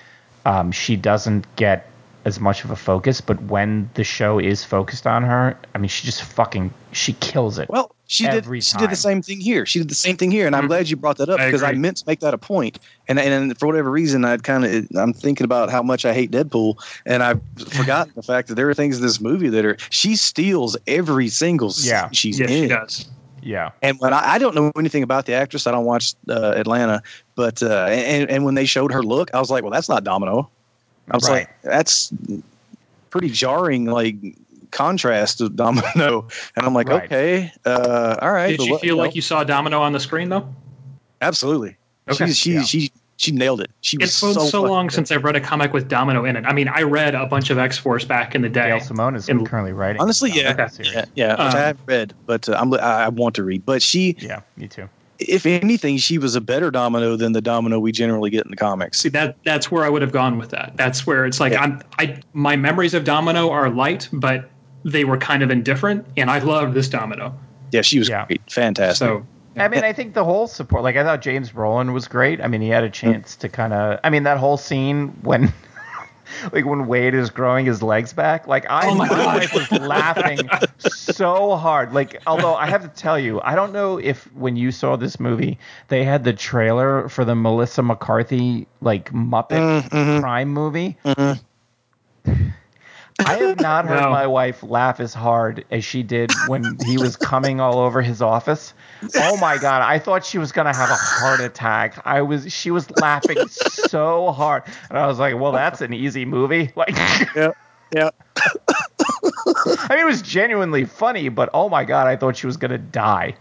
Um, she doesn't get as much of a focus, but when the show is focused on her, I mean, she just fucking she kills it. Well, she Every did. She did the time. same thing here. She did the same thing here, and I'm glad you brought that up I because I agree. meant to make that a point. And and for whatever reason, I'd kind of I'm thinking about how much I hate Deadpool, and I've forgotten the fact that there are things in this movie that are she steals every single scene Yeah. she's Yes, in. she does. Yeah, And when I, I don't know anything about the actress, I don't watch uh, Atlanta, but uh, and and when they showed her look, I was like, well, that's not Domino. I was Right. like, that's pretty jarring, like contrast to Domino. And I'm like, Right. okay, uh, all right. Did but you what- feel know, like you saw Domino on the screen, though? Absolutely. Okay. She she Yeah. she she nailed it. She was It's been so, so, fucking long good. since I've read a comic with Domino in it. I mean, I read a bunch of X-Force back in the day. Gail Simone is And- currently writing. Honestly, the yeah, Domino Okay. series. yeah, yeah. Which Um, I haven't read, but uh, I'm I I want to read. But she, Yeah, me too. if anything, she was a better Domino than the Domino we generally get in the comics. See, that that's where I would have gone with that. That's where it's like Yeah. I'm I my memories of Domino are light, but they were kind of indifferent, and I loved this Domino. Yeah, she was Yeah. great, fantastic. So I mean, I think the whole support, like, I thought James Brolin was great. I mean, he had a chance to kind of, I mean, that whole scene when, like, when Wade is growing his legs back, like, I, Oh my my God. wife was laughing so hard. Like, although I have to tell you, I don't know if when you saw this movie, they had the trailer for the Melissa McCarthy, like, Muppet Mm-hmm. crime movie. I have not heard No. my wife laugh as hard as she did when he was coming all over his office. Oh my God. I thought she was going to have a heart attack. I was, she was laughing so hard. And I was like, well, that's an easy movie. Like, Yeah, yeah. I mean, it was genuinely funny, but oh my God, I thought she was going to die.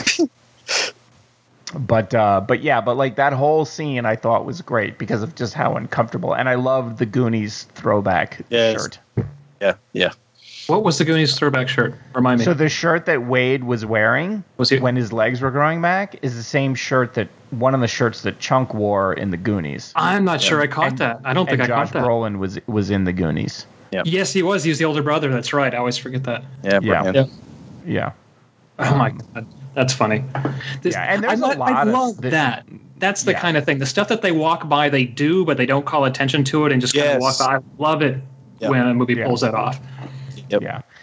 But, uh, but yeah, but like that whole scene I thought was great because of just how uncomfortable. And I loved the Goonies throwback Yes. shirt. Yeah, yeah. what was the Goonies throwback shirt? Remind me. So the shirt that Wade was wearing Was he- when his legs were growing back is the same shirt that one of the shirts that Chunk wore in the Goonies. I'm not sure I caught And- that. I don't think and I Josh caught that. Brolin was was in the Goonies. Yes, he was. He was the older brother. That's right. I always forget that. Yeah, Yeah. Brian. Yeah. Yeah, Oh my God, that's funny. This- Yeah, and there's I, a lo- I lot of love the- that. That's the Yeah. kind of thing. The stuff that they walk by, they do, but they don't call attention to it and just kind Yes. of walk by. I love it Yep. when a movie Yeah. pulls that off. Yep. yeah.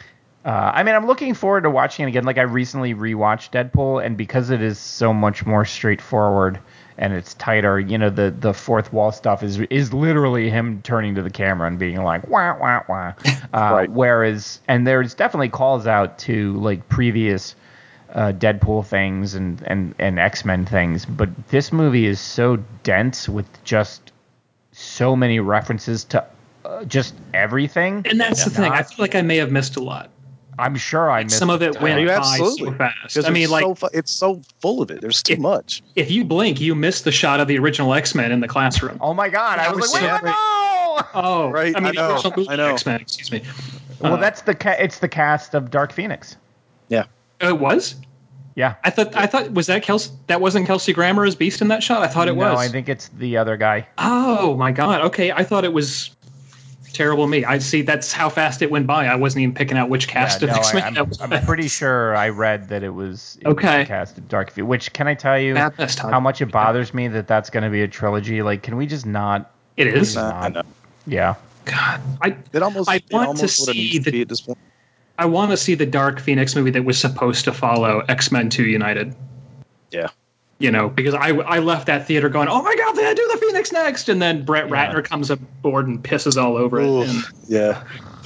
Uh, I mean, I'm looking forward to watching it again. Like, I recently rewatched Deadpool, and because it is so much more straightforward and it's tighter, you know, the, the fourth wall stuff is is literally him turning to the camera and being like, wah, wah, wah. Uh, Right. Whereas, and there's definitely calls out to, like, previous uh, Deadpool things and, and, and X-Men things, but this movie is so dense with just so many references to uh, just everything. And that's the thing. I Not- feel like I may have missed a lot. I'm sure I missed Some of a it ton. went You by absolutely so fast. Because I mean, it's like, so fu- it's so full of it. There's too If- much. if you blink, you miss the shot of the original X-Men in the classroom. Oh my god! I That was, was like, so wait, great. no! Oh, Right, I mean, I the know, original movie I know. X-Men. Excuse me. Well, Uh, that's the ca- it's the cast of Dark Phoenix. Yeah. it was. Yeah. I thought. I thought was that Kelsey? That wasn't Kelsey Grammer as Beast in that shot. I thought it no, was. I think it's the other guy. Oh my god. Okay, I thought it was terrible. Me. I see. That's how fast it went by. I wasn't even picking out which cast Yeah, of no, I, X-Men. I'm, that was. I'm pretty sure I read that it was, it was Okay. the cast of Dark Phoenix. Which, can I tell you That- that's tough. how much it bothers me that that's going to be a trilogy? Like, can we just not? It is. Nah, I know. Yeah. God. I. It almost. I it want almost to what it see needs the- to be at this point. I want to see the Dark Phoenix movie that was supposed to follow X-Men two United. Yeah. You know, because I, I left that theater going, oh my god, they do the Phoenix next, and then Brett Yeah. Ratner comes aboard and pisses all over it. Oof. And Yeah.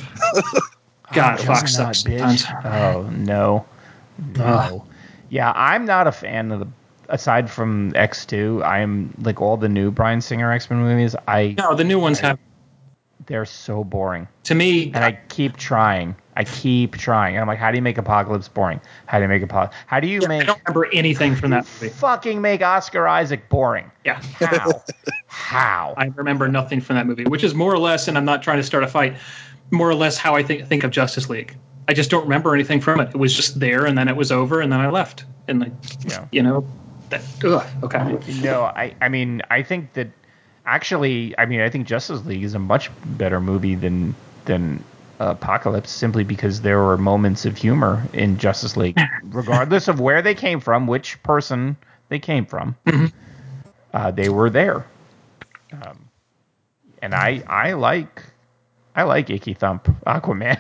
God, Oh, Fox juggernaut, sucks bitch. sometimes. Oh no, no. Ugh. Yeah, I'm not a fan of the. Aside from X two, I'm like all the new Bryan Singer X-Men movies. I No, the new ones I- have, they're so boring. to me, And I keep trying. I keep trying. And I'm like, how do you make Apocalypse boring? How do you make Apocalypse? How do you I make don't remember anything from that movie. fucking make Oscar Isaac boring? Yeah. How? How? I remember nothing from that movie, which is more or less, and I'm not trying to start a fight, more or less how I think think of Justice League. I just don't remember anything from it. It was just there, and then it was over, and then I left. And, like, Yeah. you know, that, ugh, okay. No, I, I mean, I think that actually, I mean, I think Justice League is a much better movie than than Apocalypse, simply because there were moments of humor in Justice League, regardless of where they came from, which person they came from. Mm-hmm. Uh, they were there, um, and I I like I like Icky Thump Aquaman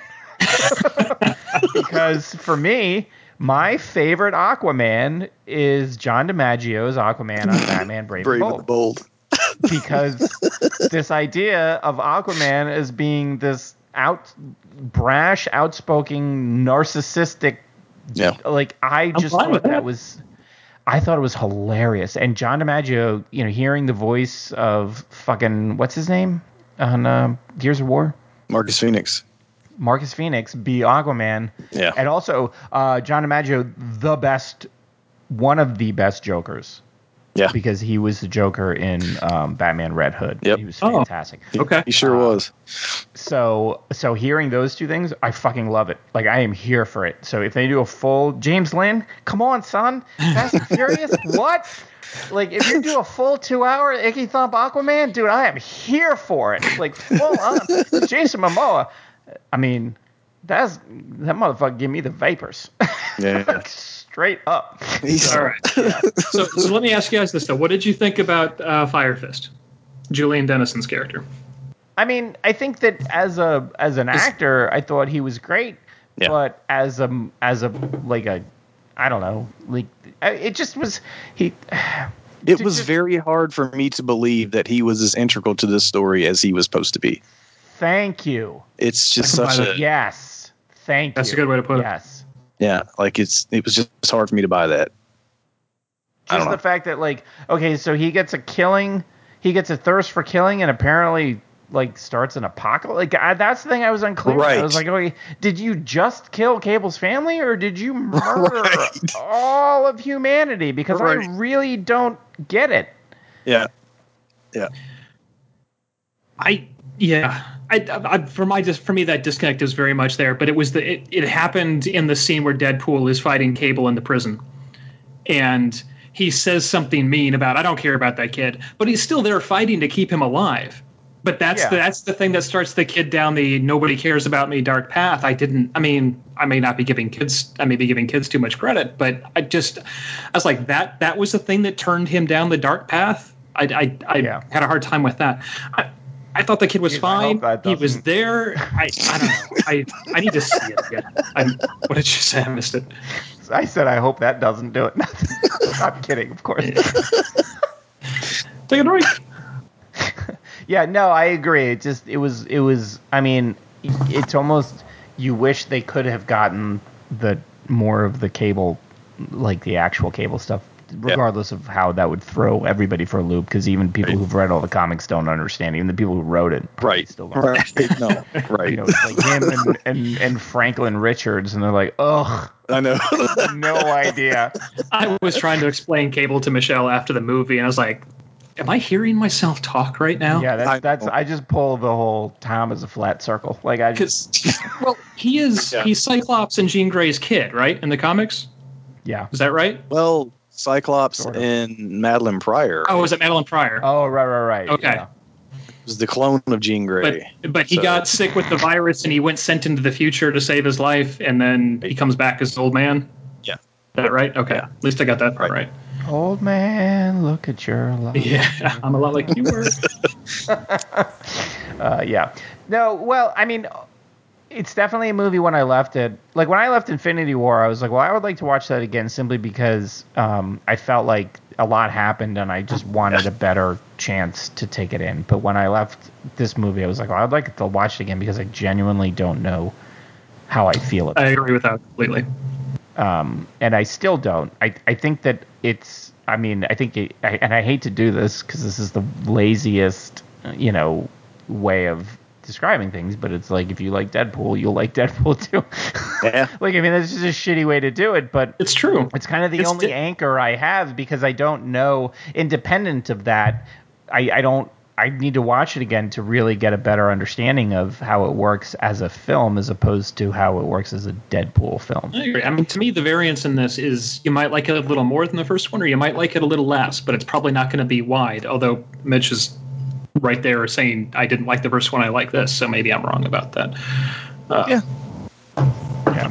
because for me, my favorite Aquaman is John DiMaggio's Aquaman on Batman Brave, Brave and and the Bold. bold. Because this idea of Aquaman as being this out brash, outspoken, narcissistic, Yeah. like I just fine thought with that. that. was I thought it was hilarious. And John DiMaggio, you know, hearing the voice of fucking what's his name on uh, Gears of War, Marcus Phoenix. Marcus Phoenix, be Aquaman, Yeah. and also uh, John DiMaggio, the best, one of the best Jokers. Yeah. Because he was the Joker in um, Batman Red Hood. Yep. He was Oh. fantastic. Okay. He sure Uh, was. So so hearing those two things, I fucking love it. Like, I am here for it. So if they do a full James Lynn, come on, son. Fast and Furious, what? Like, if you do a full two-hour Icky Thump Aquaman, dude, I am here for it. Like, full on. Jason Momoa, I mean, that's that motherfucker give me the vapors. Yeah. Like, straight up. He's All right. So, so let me ask you guys this, though. What did you think about uh, Fire Fist? Julian Dennison's character. I mean, I think that as a as an actor, I thought he was great. Yeah. But as a as a like a, I don't know, like it just was he. It to was just- very hard for me to believe that he was as integral to this story as he was supposed to be. Thank you. It's just I can such buy a that. Yes. Thank That's you. a good way to put it. Yes. yeah, like it's it was just hard for me to buy that. I Just don't the know. fact that, like, okay, so he gets a killing, he gets a thirst for killing, and apparently like starts an apocalypse. Like, I, that's the thing I was unclear. I Right. was like, okay, did you just kill Cable's family, or did you murder Right. all of humanity? Because Right. I really don't get it. Yeah. Yeah. I yeah. I, I for my just for me that disconnect is very much there, but it was the it, it happened in the scene where Deadpool is fighting Cable in the prison, and he says something mean about I don't care about that kid, but he's still there fighting to keep him alive. But that's Yeah. the, that's the thing that starts the kid down the nobody cares about me dark path. I didn't. I mean, I may not be giving kids. I may be giving kids too much credit, but I just I was like that. That was the thing that turned him down the dark path. I I, I Yeah. had a hard time with that. I, I thought the kid was Jeez, I fine. hope that He was doesn't- there. I, I don't know. I I need to see it again. I'm, what did you say? I missed it. I said I hope that doesn't do it. I'm kidding, of course. Take a drink. Yeah, no, I agree. It just it was it was. I mean, it's almost you wish they could have gotten the more of the cable, like the actual cable stuff, regardless yep. of how that would throw everybody for a loop. Because even people right. who've read all the comics don't understand. Even the people who wrote it, right? Still don't right. No, right. You know, it's like him and, and and Franklin Richards, and they're like, ugh. I know. No idea. I was trying to explain cable to Michelle after the movie, and I was like, am I hearing myself talk right now? Yeah, that's I that's. I just pull the whole Tom as a flat circle. Like I just. Well, he is. Yeah. He's Cyclops and Jean Grey's kid, right? In the comics. Yeah. Is that right? Well, Cyclops sort of. and Madeline Pryor. Oh, was it Madeline Pryor? Oh, right, right, right. Okay. Yeah. It was the clone of Jean Grey. But, but he so. got sick with the virus, and he went sent into the future to save his life, and then he comes back as an old man. Yeah. Is that right? Okay. Yeah. At least I got that part right. right. Old man, look at your life. Yeah, I'm a lot like you were. uh, yeah. No, well, I mean, it's definitely a movie when I left it. Like, when I left Infinity War, I was like, well, I would like to watch that again simply because um, I felt like a lot happened and I just wanted a better chance to take it in. But when I left this movie, I was like, well, I'd like to watch it again because I genuinely don't know how I feel about it. I agree with that completely. Um, and I still don't. I, I think that it's, I mean, I think, it, I, and I hate to do this because this is the laziest, you know, way of describing things, but it's like if you like Deadpool, you'll like Deadpool too. Yeah. Like, I mean, that's just a shitty way to do it, but it's true. It's kind of the it's only di- anchor I have because I don't know. Independent of that, I, I don't. I need to watch it again to really get a better understanding of how it works as a film as opposed to how it works as a Deadpool film. I agree. I mean, to me, the variance in this is you might like it a little more than the first one, or you might like it a little less, but it's probably not going to be wide. Although Mitch is right there saying I didn't like the first one, I like this, so maybe I'm wrong about that. Uh, yeah. Yeah.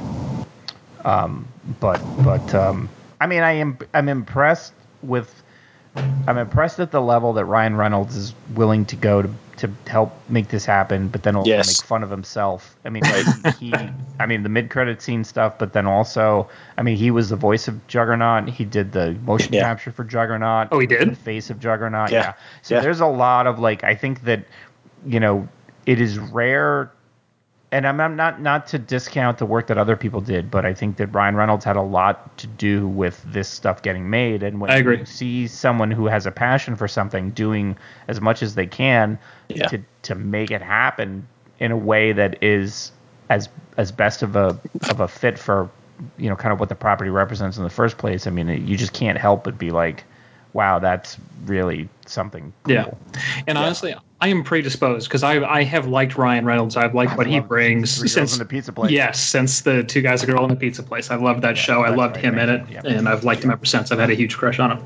Um, but but um, I mean, I am I'm impressed with. I'm impressed at the level that Ryan Reynolds is willing to go to, to help make this happen, but then also yes. make fun of himself. I mean, he, he, I mean, the mid-credit scene stuff, but then also, I mean, he was the voice of Juggernaut. He did the motion yeah. capture for Juggernaut. Oh, he did? The face of Juggernaut. Yeah. yeah. So yeah. there's a lot of like, I think that, you know, it is rare. And I'm, I'm not not to discount the work that other people did, but I think that Ryan Reynolds had a lot to do with this stuff getting made. And when I agree. you see someone who has a passion for something doing as much as they can yeah. to to make it happen in a way that is as as best of a of a fit for, you know, kind of what the property represents in the first place. I mean, you just can't help but be like, wow, that's really something cool. Yeah. And yeah. honestly, I am predisposed because I I have liked Ryan Reynolds. I've liked I've what he brings Three since Girls in the Pizza Place. Yes, since the Two Guys a Girl in the Pizza Place. I've loved that yeah, show. I loved right, him in it, yeah. and I've liked yeah. him ever since. I've had a huge crush on him.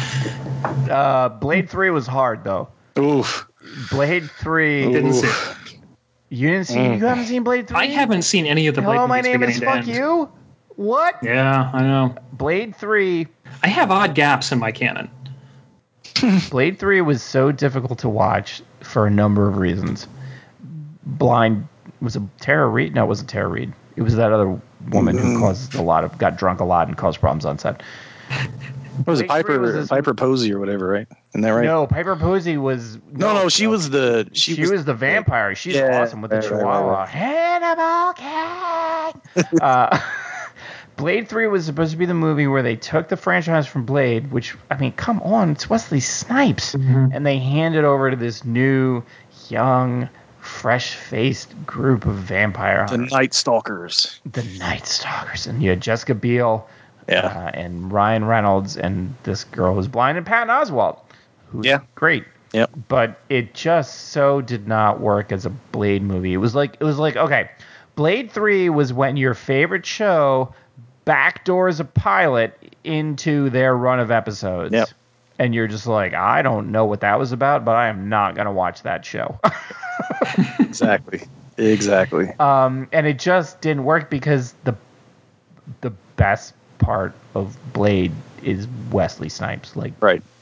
Uh, Blade three was hard though. Oof. Blade three. Oof. Didn't see it. You didn't see? Mm. You haven't seen Blade three? I haven't seen any of the Blade Hello, my movies name is beginning Fuck to end. You. What? Yeah, I know. Blade three. I have odd gaps in my canon. Blade three was so difficult to watch for a number of reasons. Blind was a Tara Reid. No, it wasn't Tara Reid. It was that other woman who caused a lot of got drunk a lot and caused problems on set. What was it, Piper was this, Piper Posey or whatever, right? Isn't that right? No, Piper Posey was no, no. no she no. was the she, she, was, was the vampire. She's yeah, awesome with the right, Chihuahua. Right, right. Hannibal Cat. uh, Blade three was supposed to be the movie where they took the franchise from Blade, which, I mean, come on, it's Wesley Snipes, mm-hmm. and they handed over to this new, young, fresh-faced group of vampire hunters. The Night Stalkers. The Night Stalkers. And you had Jessica Biel yeah. uh, and Ryan Reynolds and this girl who's blind and Patton Oswalt, who's yeah. great. Yep. But it just so did not work as a Blade movie. It was like, it was like, okay, Blade three was when your favorite show backdoors a pilot into their run of episodes. Yep. And you're just like, I don't know what that was about, but I am not going to watch that show. Exactly. Exactly. Um, and it just didn't work because the the best part of Blade is Wesley Snipes. Like, right. the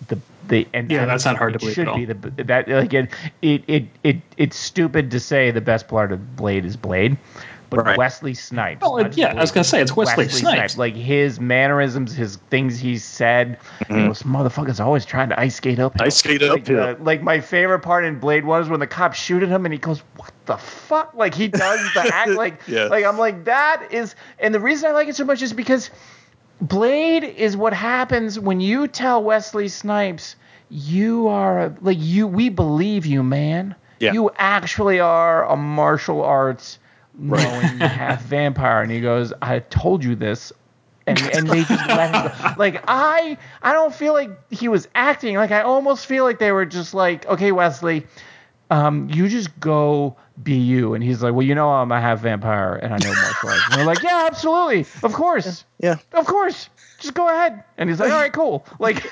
the and yeah, that that's is, not hard it to believe should at all. be the that like it it, it it it's stupid to say the best part of Blade is Blade, but Right. Wesley Snipes. Oh, not yeah, I was Blade, gonna say, it's Wesley Snipes. Like his mannerisms, his things he said. Mm-hmm. And those motherfuckers always trying to ice skate uphill. Ice skate like, uphill. uh, like my favorite part in Blade One is when the cops shoot at him and he goes, "What the fuck?" Like he does the act. Like Yeah. like I'm like that is. And the reason I like it so much is because Blade is what happens when you tell Wesley Snipes, you are a, like you. We believe you, man. Yeah. You actually are a martial arts knowing half vampire. And he goes, I told you this. And, and they just let him go. Like, I I don't feel like he was acting. Like, I almost feel like they were just like, okay, Wesley, um, you just go be you. And he's like, well, you know, I'm a half vampire and I know martial arts. And they're like, yeah, absolutely. Of course. Yeah. Of course. Just go ahead. And he's like, all right, cool. Like,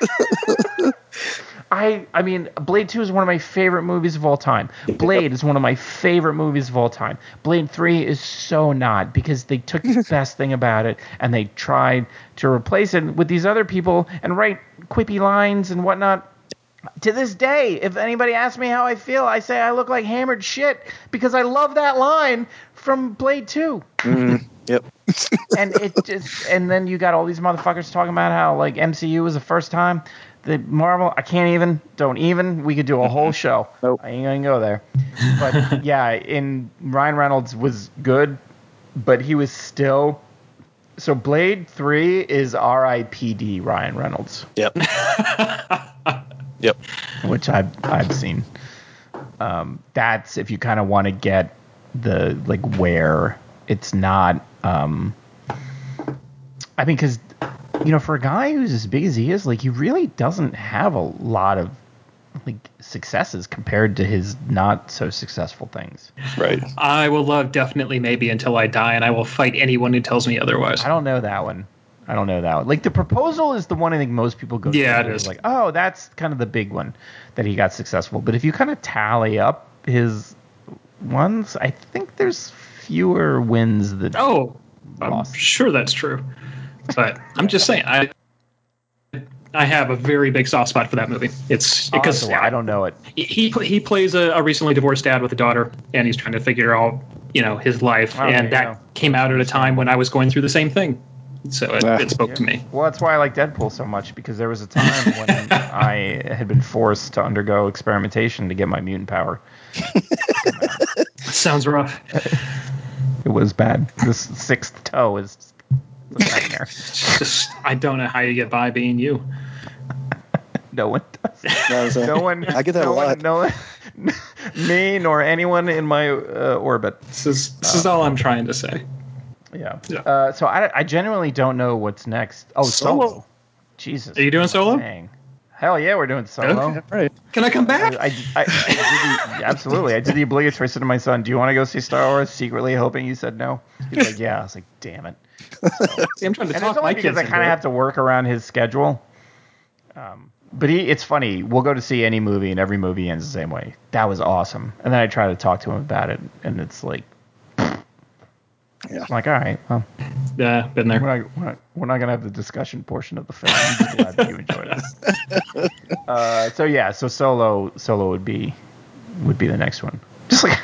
I I mean, Blade two is one of my favorite movies of all time. Blade is one of my favorite movies of all time. Blade three is so not, because they took the best thing about it and they tried to replace it with these other people and write quippy lines and whatnot. To this day, if anybody asks me how I feel, I say I look like hammered shit because I love that line from Blade two. Mm, yep. And it just and then you got all these motherfuckers talking about how like M C U was the first time. The Marvel, I can't even, don't even. We could do a whole show. Nope. I ain't gonna go there. But yeah, in Ryan Reynolds was good, but he was still. So Blade three is R I P D Ryan Reynolds. Yep. Yep. Which I've I've seen. Um, that's if you kind of want to get the like where it's not. Um, I mean, because you know, for a guy who's as big as he is, like he really doesn't have a lot of like successes compared to his not so successful things. Right. I will love Definitely Maybe Until I Die, and I will fight anyone who tells me otherwise. I don't know that one. I don't know that one. Like The Proposal is the one I think most people go Yeah, to. it is. Like, oh, that's kind of the big one that he got successful. But if you kind of tally up his ones, I think there's fewer wins than Oh, I'm lost. sure that's true. But I'm just saying, I I have a very big soft spot for that movie. It's Oh, because so I don't know it. he he plays a, a recently divorced dad with a daughter, and he's trying to figure out, you know, his life. Oh, there and you that go. came out at a time when I was going through the same thing, so it, Ah. it spoke to me. Well, that's why I like Deadpool so much, because there was a time when I had been forced to undergo experimentation to get my mutant power. Sounds rough. It was bad. This sixth toe is a nightmare. It's just, I don't know how you get by being you. No one does. That was, uh, No one. I get that no a lot. One, no one, me nor anyone in my uh, orbit. This is this is all I'm trying to say. Yeah. Yeah. Uh, so I, I genuinely don't know what's next. Oh, Solo. Solo. Jesus. Are you doing what am I Solo? saying? Hell yeah, we're doing Solo. Okay. Right. Can I come back? I, I, I, I did the, absolutely. I did the obligatory. I said to my son, "Do you want to go see Star Wars?" Secretly hoping you said no. He's like, "Yeah." I was like, "Damn it." See, I'm trying to And talk it's only my because kids I into kind of it. have to work around his schedule. Um, but he, it's funny. We'll go to see any movie, and every movie ends the same way. That was awesome. And then I try to talk to him about it, and it's like, Yeah. I'm like, all right, well, Yeah, been there. we're not, we're not, we're not gonna have the discussion portion of the film. I'm just glad that you enjoyed it. Uh, so yeah, so Solo, Solo would be would be the next one. Just like.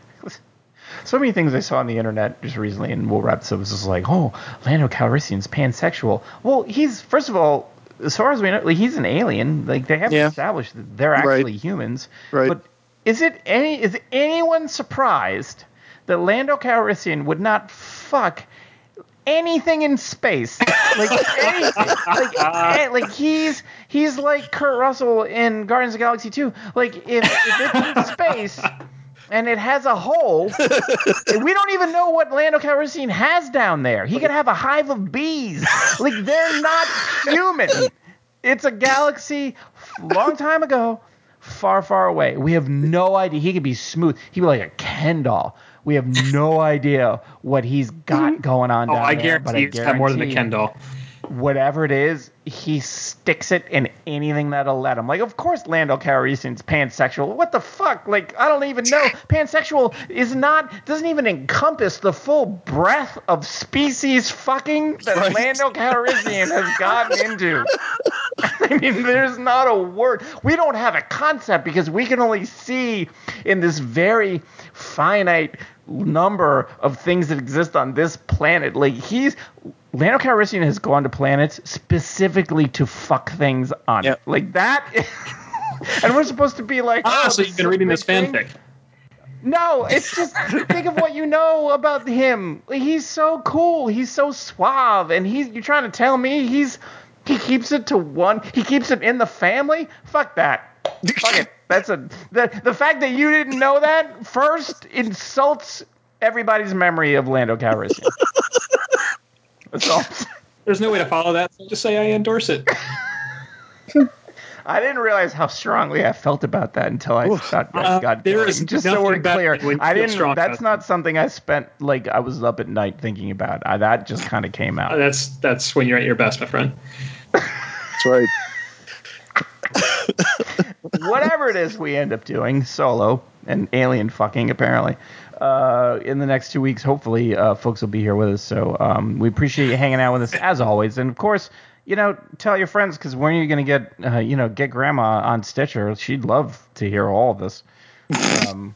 So many things I saw on the internet just recently, and we'll wrap this up. It was just like, oh, Lando Calrissian's pansexual. Well, he's, first of all, as far as we know, like, he's an alien. Like, they haven't Yeah. established that they're actually Right. humans. Right. But is it any is anyone surprised that Lando Calrissian would not fuck anything in space? Like anything. Like, eh, like he's he's like Kurt Russell in Guardians of the Galaxy two. Like, if, if it's in space and it has a hole, we don't even know what Lando Calrissian has down there. He could have a hive of bees. Like, they're not human. It's a galaxy long time ago, far, far away. We have no idea. He could be smooth. He'd be like a Ken doll. We have no idea what he's got going on Oh, down I there. But guarantee I he's got more than a guarantee Ken doll. whatever it is, he sticks it in anything that'll let him. Like, of course, Lando Calrissian's pansexual. What the fuck? Like, I don't even know. Pansexual is not, doesn't even encompass the full breadth of species fucking that Right. Lando Calrissian has gotten into. I mean, there's not a word. We don't have a concept because we can only see in this very finite number of things that exist on this planet. Like, he's Lando Calrissian has gone to planets specifically to fuck things on Yep. it. Like that. And we're supposed to be like, Ah, oh, so you've been reading this fanfic. No, it's just think of what you know about him. He's so cool. He's so suave, and he's you're trying to tell me he's he keeps it to one. He keeps it in the family. Fuck that. Fuck it. That's a the the fact that you didn't know that first insults everybody's memory of Lando Calrissian. That's all. There's no way to follow that, so just say I endorse it. I didn't realize how strongly I felt about that until I Oof. got, Uh, got there going. is Just so nothing we're better clear, when you I feel didn't. strong That's about not something I spent like I was up at night thinking about. I, that just kind of came out. Uh, that's that's when you're at your best, my friend. That's right. Whatever it is we end up doing, Solo and alien fucking apparently. Uh, in the next two weeks, hopefully, uh, folks will be here with us. So um, we appreciate you hanging out with us as always, and of course. You know, tell your friends, because when are you going to get, uh, you know, get Grandma on Stitcher? She'd love to hear all of this. Um,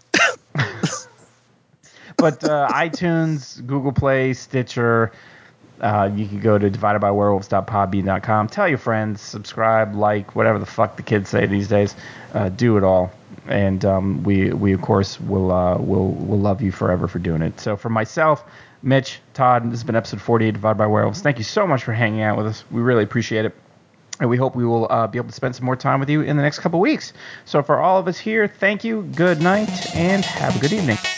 but uh, iTunes, Google Play, Stitcher, uh, you can go to divided by werewolves dot podbean dot com. Tell your friends, subscribe, like, whatever the fuck the kids say these days. Uh, do it all. And um, we, we, of course, will, uh, will, will love you forever for doing it. So for myself, Mitch, Todd, this has been episode forty-eight, Divided by Werewolves. Thank you so much for hanging out with us. We really appreciate it. And we hope we will uh, be able to spend some more time with you in the next couple weeks. So for all of us here, thank you, good night, and have a good evening.